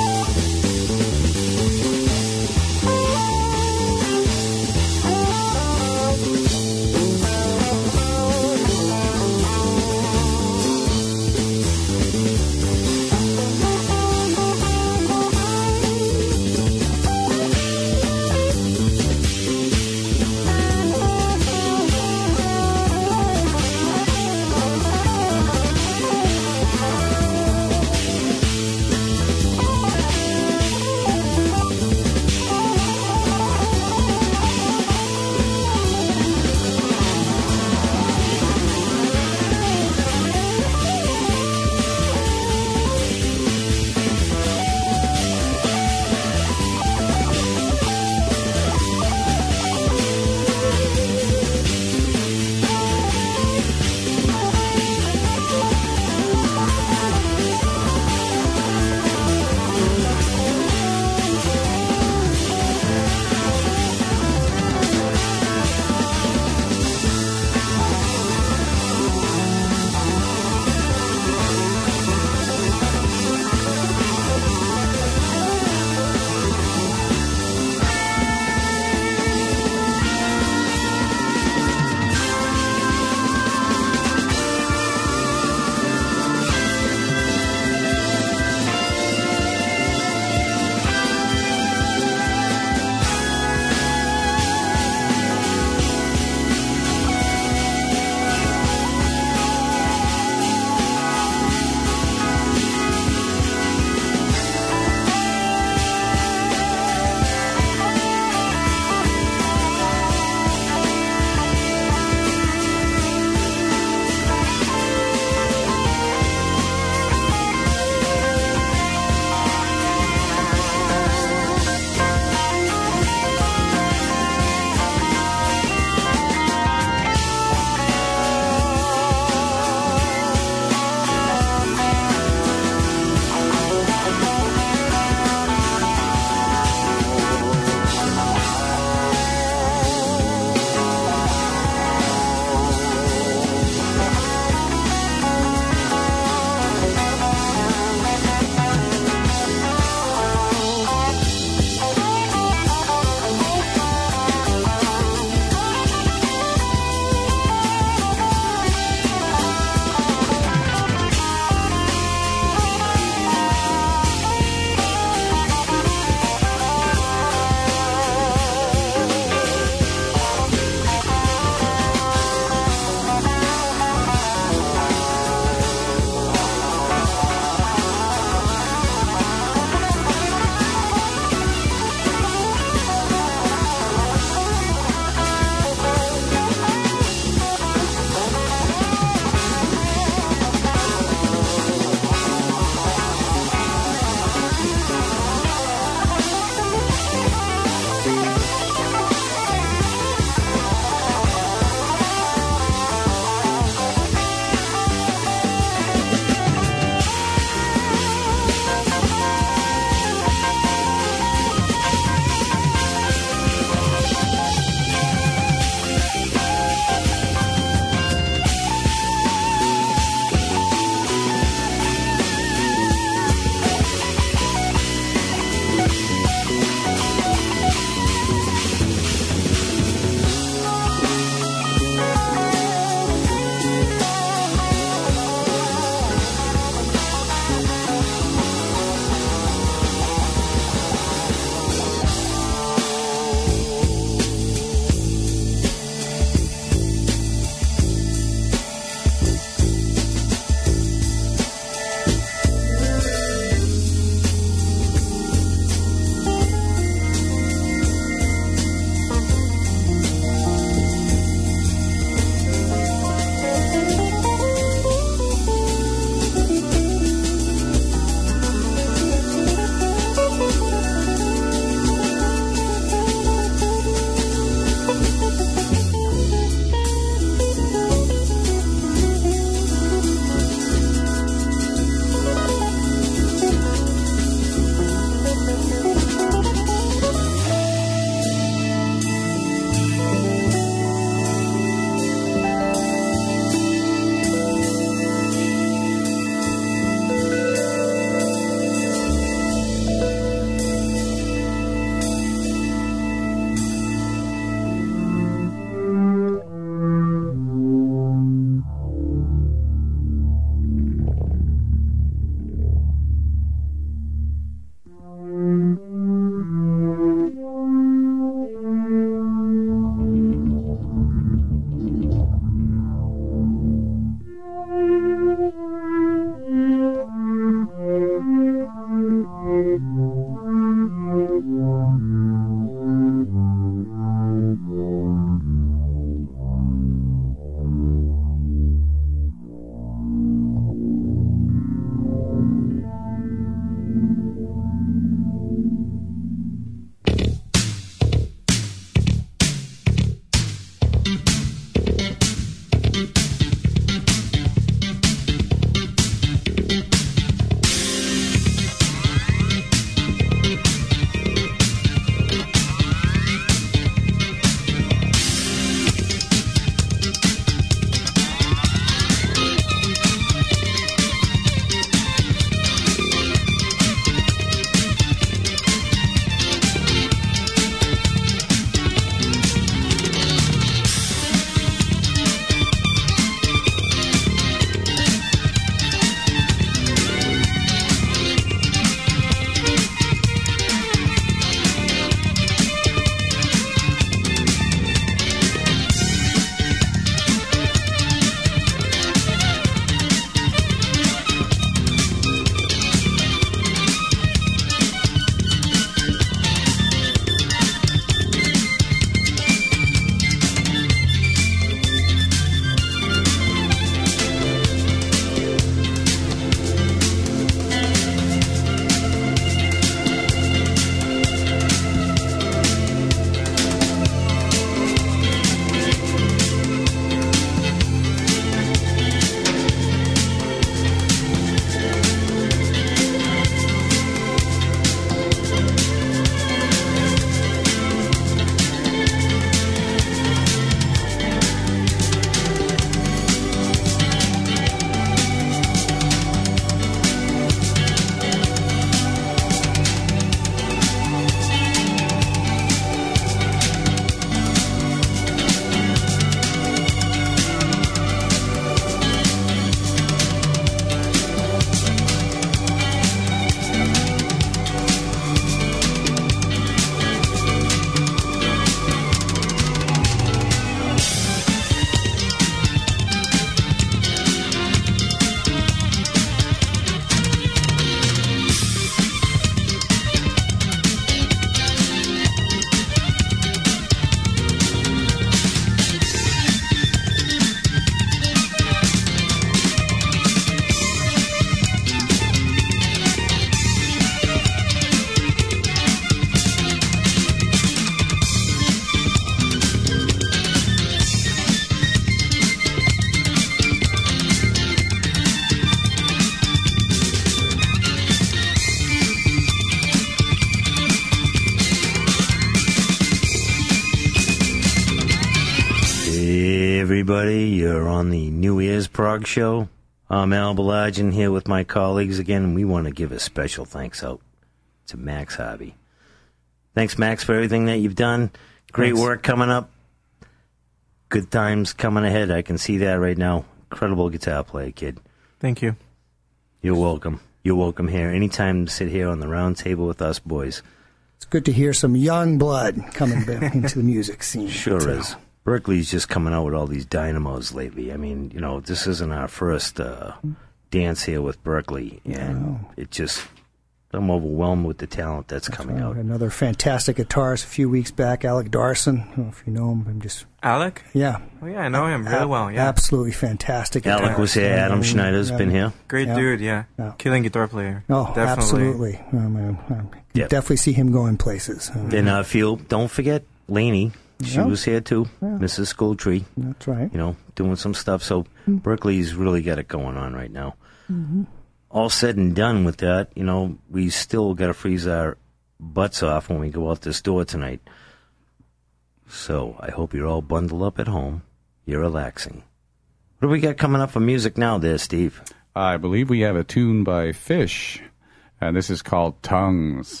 everybody. You're on the New Year's Prague Show. I'm Al Balajian here with my colleagues again, and we want to give a special thanks out to Max Harvey. Thanks, Max, for everything that you've done. Great work coming up. Good times coming ahead. I can see that right now. Incredible guitar player, kid. Thank you. You're welcome. You're welcome here. Anytime to sit here on the round table with us boys. It's good to hear some young blood coming back into the music scene. Sure is. Berkeley's just coming out with all these dynamos lately. I mean, you know, this isn't our first dance here with Berkeley. And it just, I'm overwhelmed with the talent that's coming out. Another fantastic guitarist a few weeks back, Alec Darson. I don't know if you know him. I'm just... Alec? Yeah. Oh, yeah, I know him really well, yeah. Absolutely fantastic guitarist. Alec was here. Adam Schneider's been here. Great dude, yeah. Killing guitar player. Oh, definitely. Absolutely. You definitely see him going places. Then, don't forget Lainey. She was here, too. Yeah. Mrs. Schooltree. That's right. You know, doing some stuff. So Berkeley's really got it going on right now. Mm-hmm. All said and done with that, you know, we still got to freeze our butts off when we go out this door tonight. So I hope you're all bundled up at home. You're relaxing. What do we got coming up for music now there, Steve? I believe we have a tune by Fish, and this is called Tongues.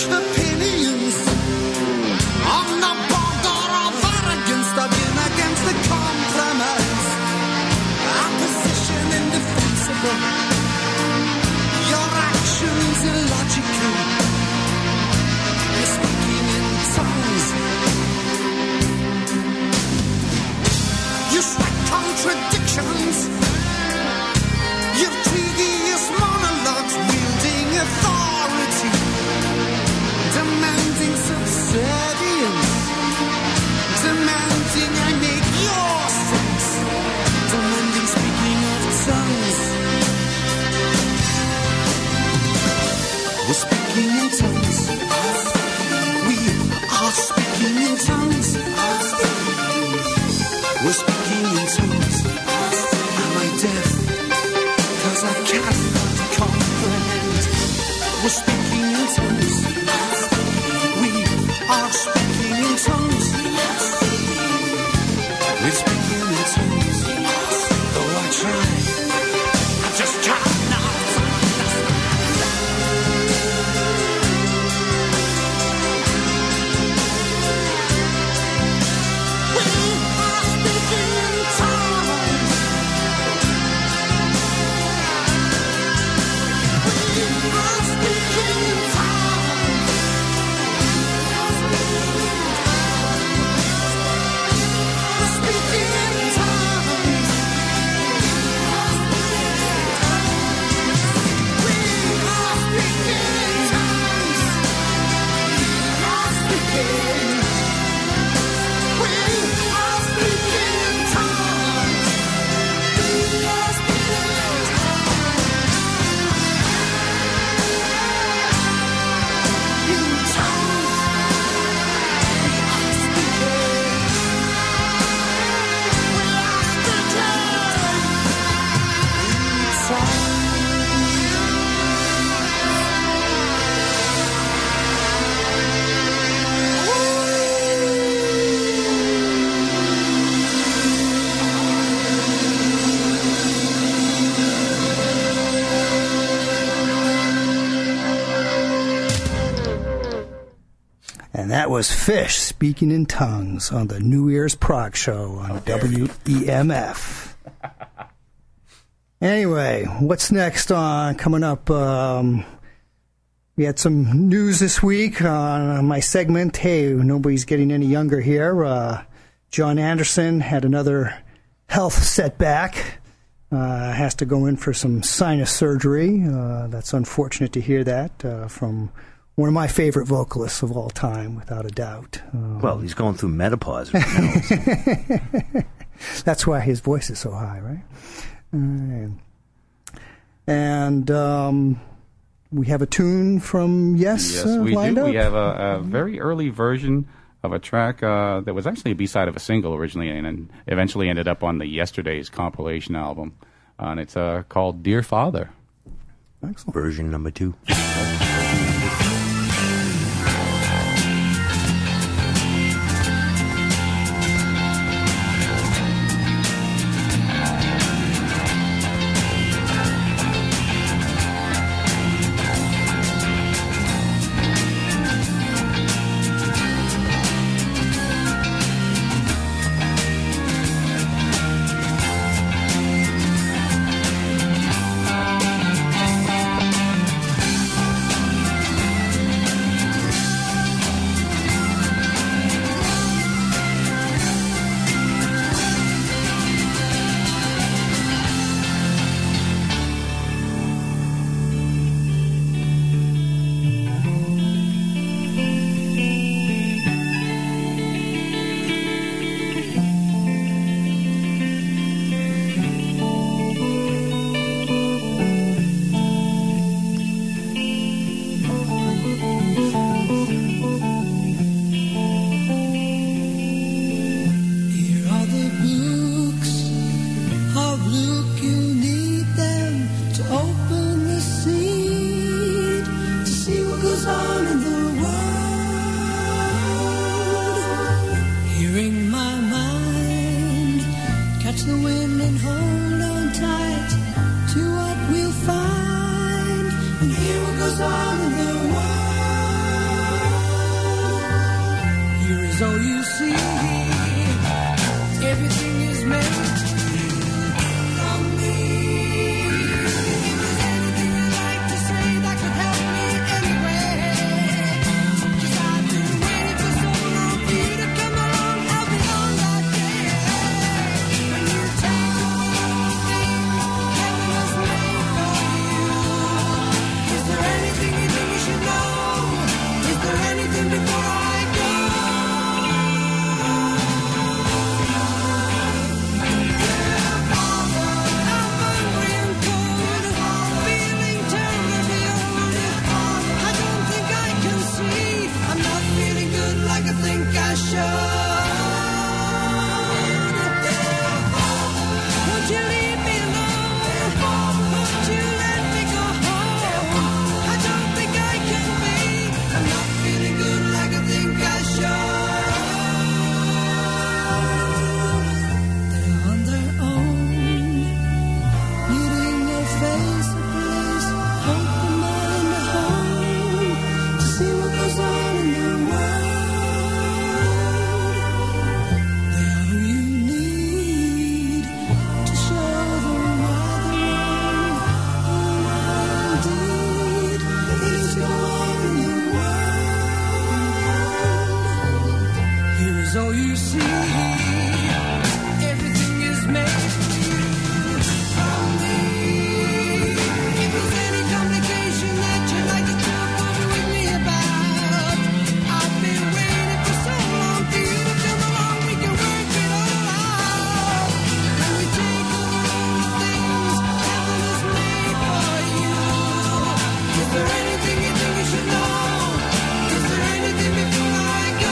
opinions on the border of arrogance, dug in against the compromise. Our position indefensible, your actions illogical. You're speaking in tongues. You sweat contradictions. You're tedious monologues wielding authority, demanding subservience, demanding I make your sense, demanding speaking of tongues. We're speaking in tongues. We are speaking in tongues. We're speaking in tongues. Am I deaf? 'Cause I cannot comprehend. We're speaking in tongues. We are speaking in tongues. We're speaking in tongues. Though I try, I just cannot. And that was Fish speaking in tongues on the New Year's Prague Show on WEMF. Anyway, what's next coming up? We had some news this week on my segment. Hey, nobody's getting any younger here. John Anderson had another health setback. Has to go in for some sinus surgery. That's unfortunate to hear that from one of my favorite vocalists of all time, without a doubt. Well, he's going through menopause right now. That's why his voice is so high, right? And we have a tune from Yes, we lined do. up? We have a very early version of a track that was actually a B-side of a single originally and eventually ended up on the Yesterday's compilation album. And it's called Dear Father. Excellent. Version number 2. Here's all you see. Everything is made from me. If there's anything you'd like to say that could help me anyway, 'cause I've been waiting for so long for you to come along, help me on that day. When you take all the things heaven has made for you. Is there anything you think you should know? Is there anything before I go? I think I should. Won't you leave me alone? Won't you let me go home? I don't think I can be. I'm not feeling good like I think I should. They're on their own, needing to face a place, open mind at home, to see what goes on in the world. So you see, everything is made from me. If there's any complication that you'd like to talk over with me about, I've been waiting for so long for you to come along. We can work it all out. When we take all the things heaven has made for you. Is there anything you think you should know? Is there anything before I go?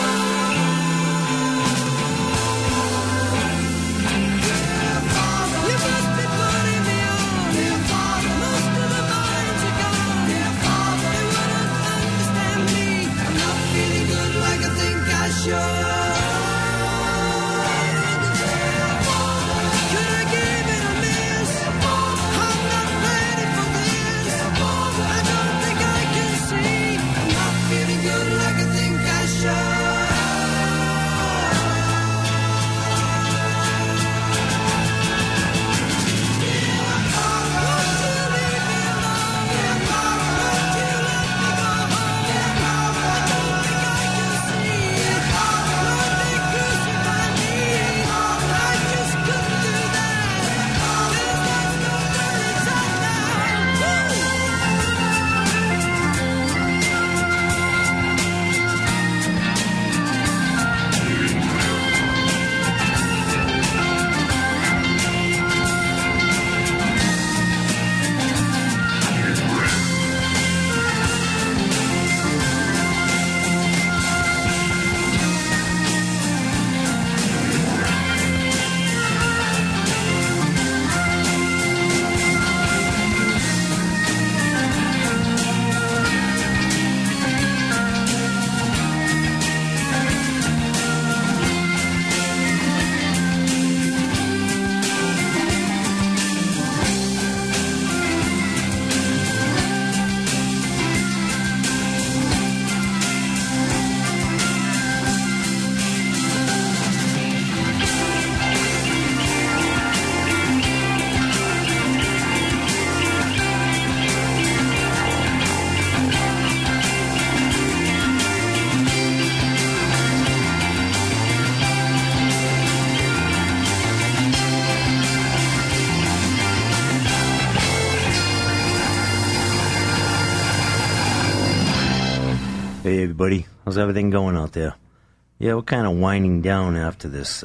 Hey everybody, how's everything going out there? Yeah, we're kind of winding down after this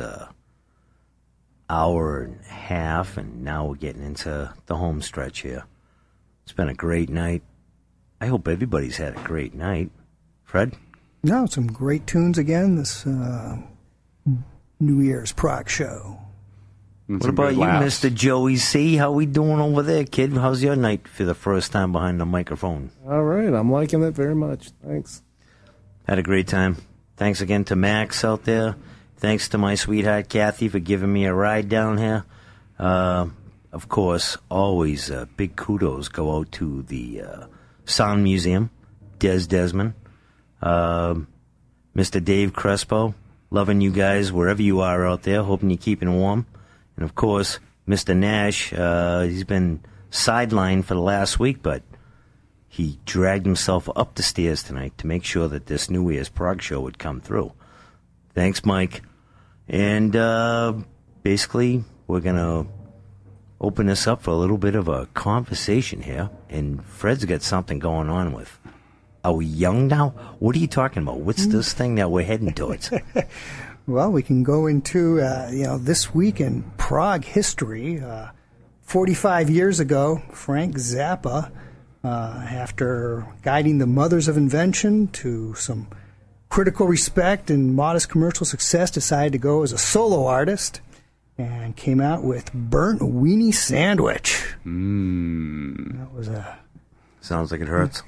hour and a half, and now we're getting into the home stretch here. It's been a great night. I hope everybody's had a great night. Fred? No, some great tunes again this New Year's Prog show. What about you, Mr. Joey C? How we doing over there, kid? How's your night for the first time behind the microphone? All right, I'm liking it very much. Thanks. Had a great time. Thanks again to Max out there. Thanks to my sweetheart Kathy for giving me a ride down here. Of course, always big kudos go out to the Sound Museum, Desmond. Mr. Dave Crespo, loving you guys wherever you are out there, hoping you're keeping warm. And, of course, Mr. Nash, he's been sidelined for the last week, but he dragged himself up the stairs tonight to make sure that this New Year's Prog show would come through. Thanks, Mike. And basically, we're going to open this up for a little bit of a conversation here. And Fred's got something going on with, are we young now? What are you talking about? What's this thing that we're heading towards? Well, we can go into, this week in Prague history. 45 years ago, Frank Zappa, after guiding the mothers of invention to some critical respect and modest commercial success, decided to go as a solo artist and came out with Burnt Weenie Sandwich. That was a... Sounds like it hurts.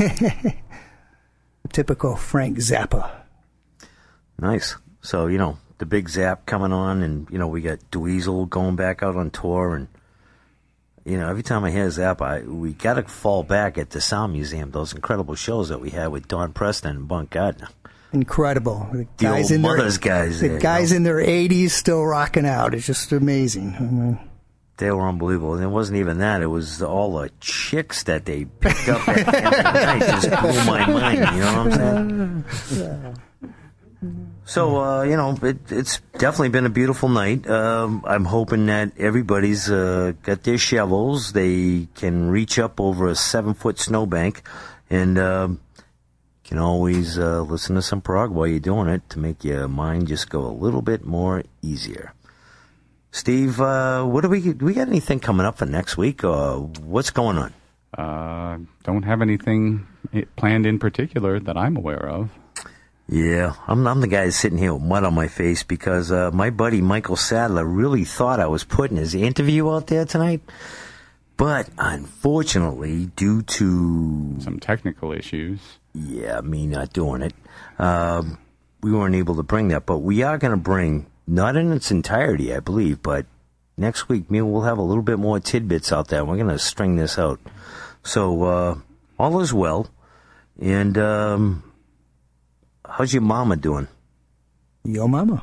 Typical Frank Zappa. Nice. So, the big Zap coming on, and, we got Dweezil going back out on tour, and, every time I hear Zap, we got to fall back at the Sound Museum, those incredible shows that we had with Don Preston and Bunk Gardner. Incredible. The guys in their 80s still rocking out. It's just amazing. They were unbelievable. And it wasn't even that. It was all the chicks that they picked up at the end of the night. Just blew my mind. You know what I'm saying? So, it's definitely been a beautiful night. I'm hoping that everybody's got their shovels. They can reach up over a 7-foot snowbank and can always listen to some prog while you're doing it to make your mind just go a little bit more easier. Steve, what do we got anything coming up for next week? What's going on? Don't have anything planned in particular that I'm aware of. Yeah, I'm the guy sitting here with mud on my face because my buddy Michael Sadler really thought I was putting his interview out there tonight. But unfortunately, due to some technical issues, me not doing it, we weren't able to bring that. But we are going to bring, not in its entirety, I believe, but next week, we'll have a little bit more tidbits out there. We're going to string this out. So all is well. And how's your mama doing? Yo mama.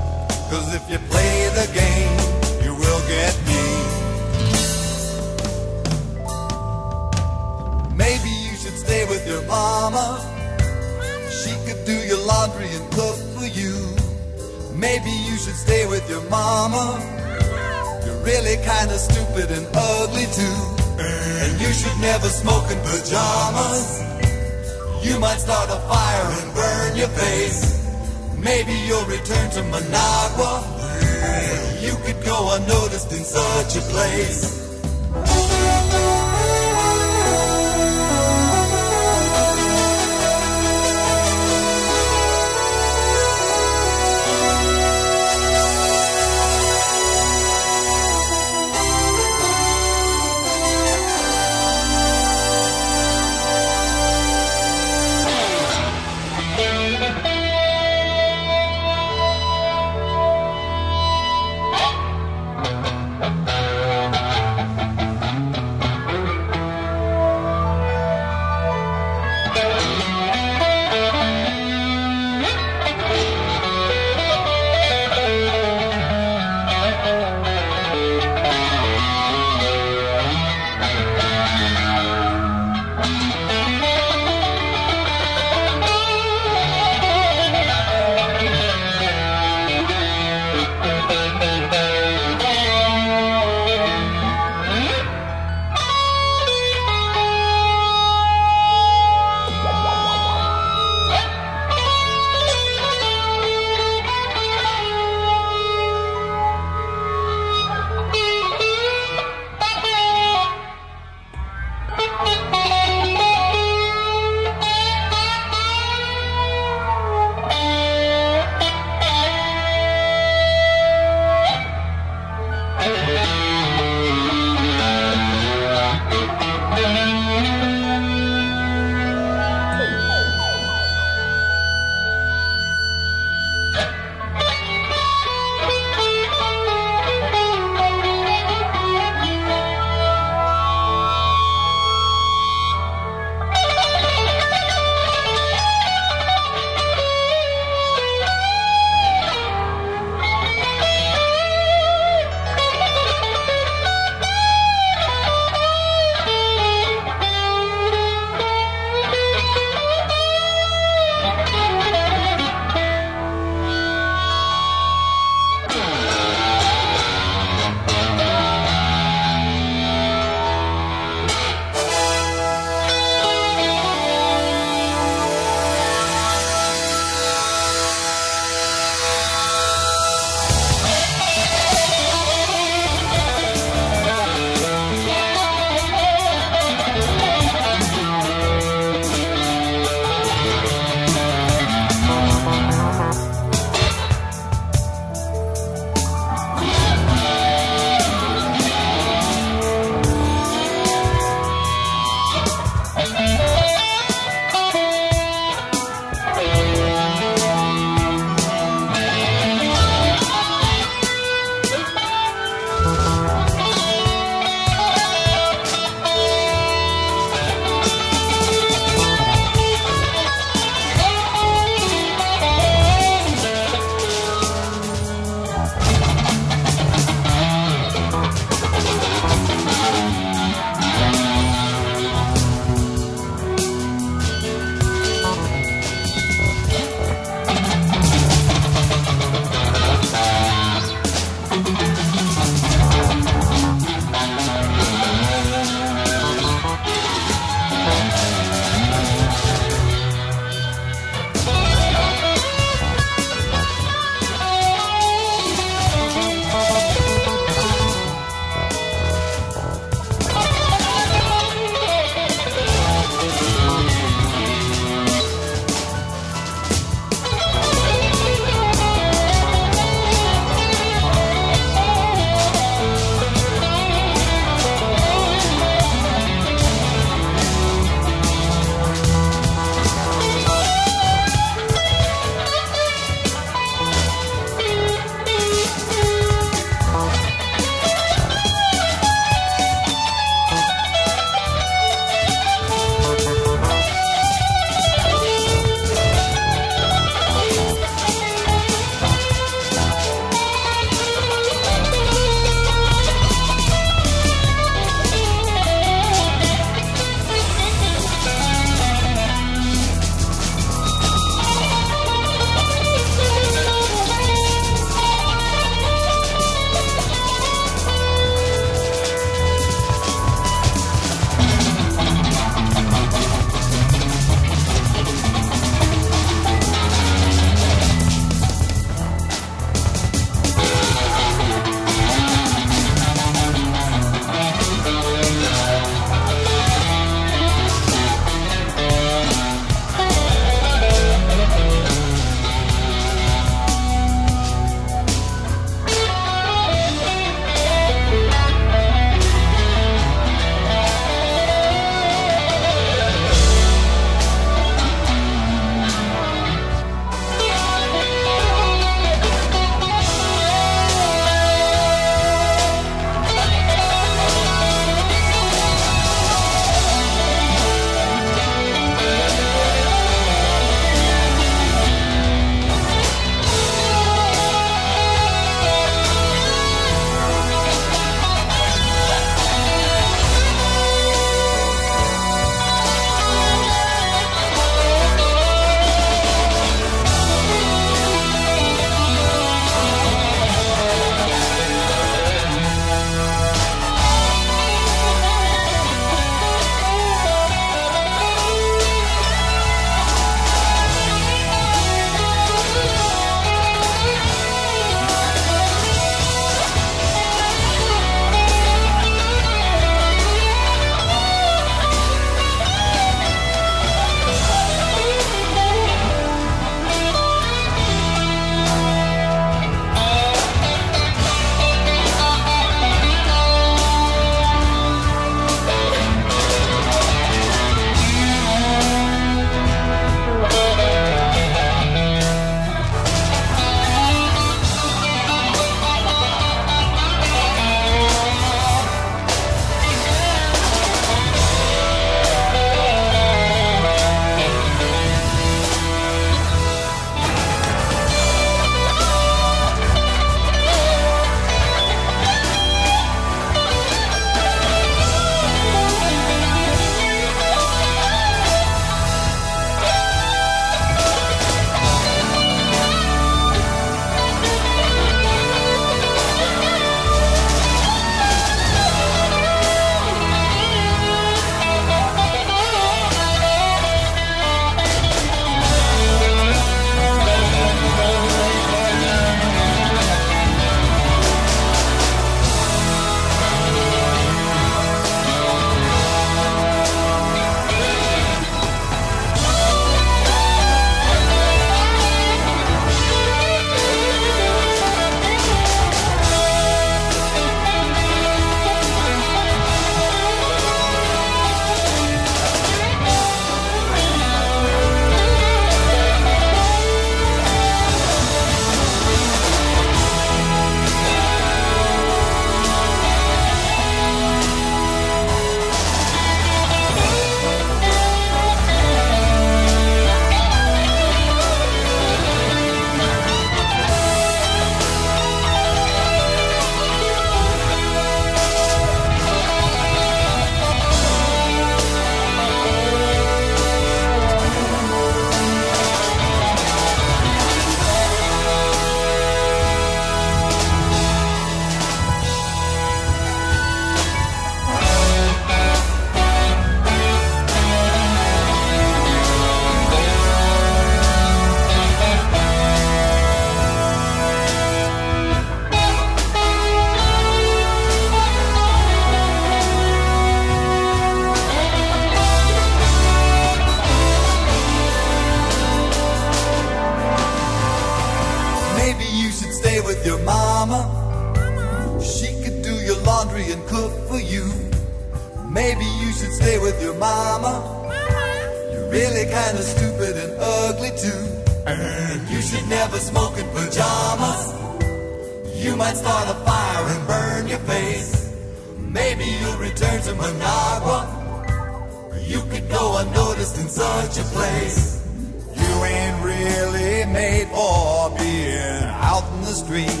maybe you should stay with your mama. You're really kinda stupid and ugly too. And you should never smoke in pajamas. You might start a fire and burn your face. Maybe you'll return to Managua. You could go unnoticed in such a place. You ain't really made for being out in the street.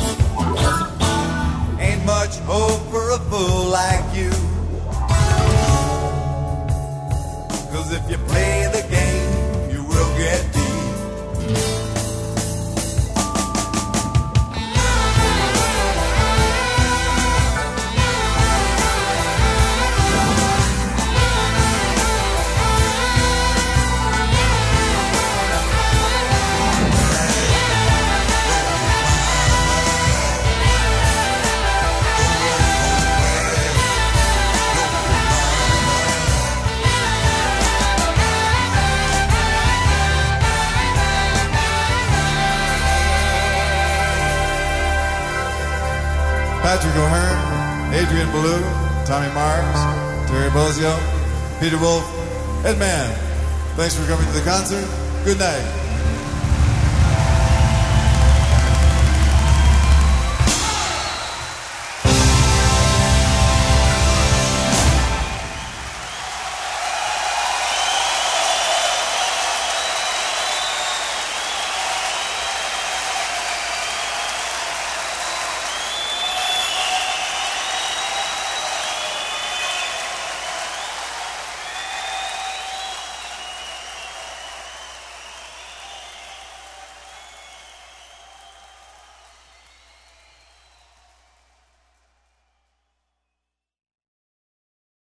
Ain't much hope for a fool like you. 'Cause if you play the game, you will get beat. Patrick O'Hearn, Adrian Ballou, Tommy Mars, Terry Bozio, Peter Wolf, Ed Mann. Thanks for coming to the concert. Good night.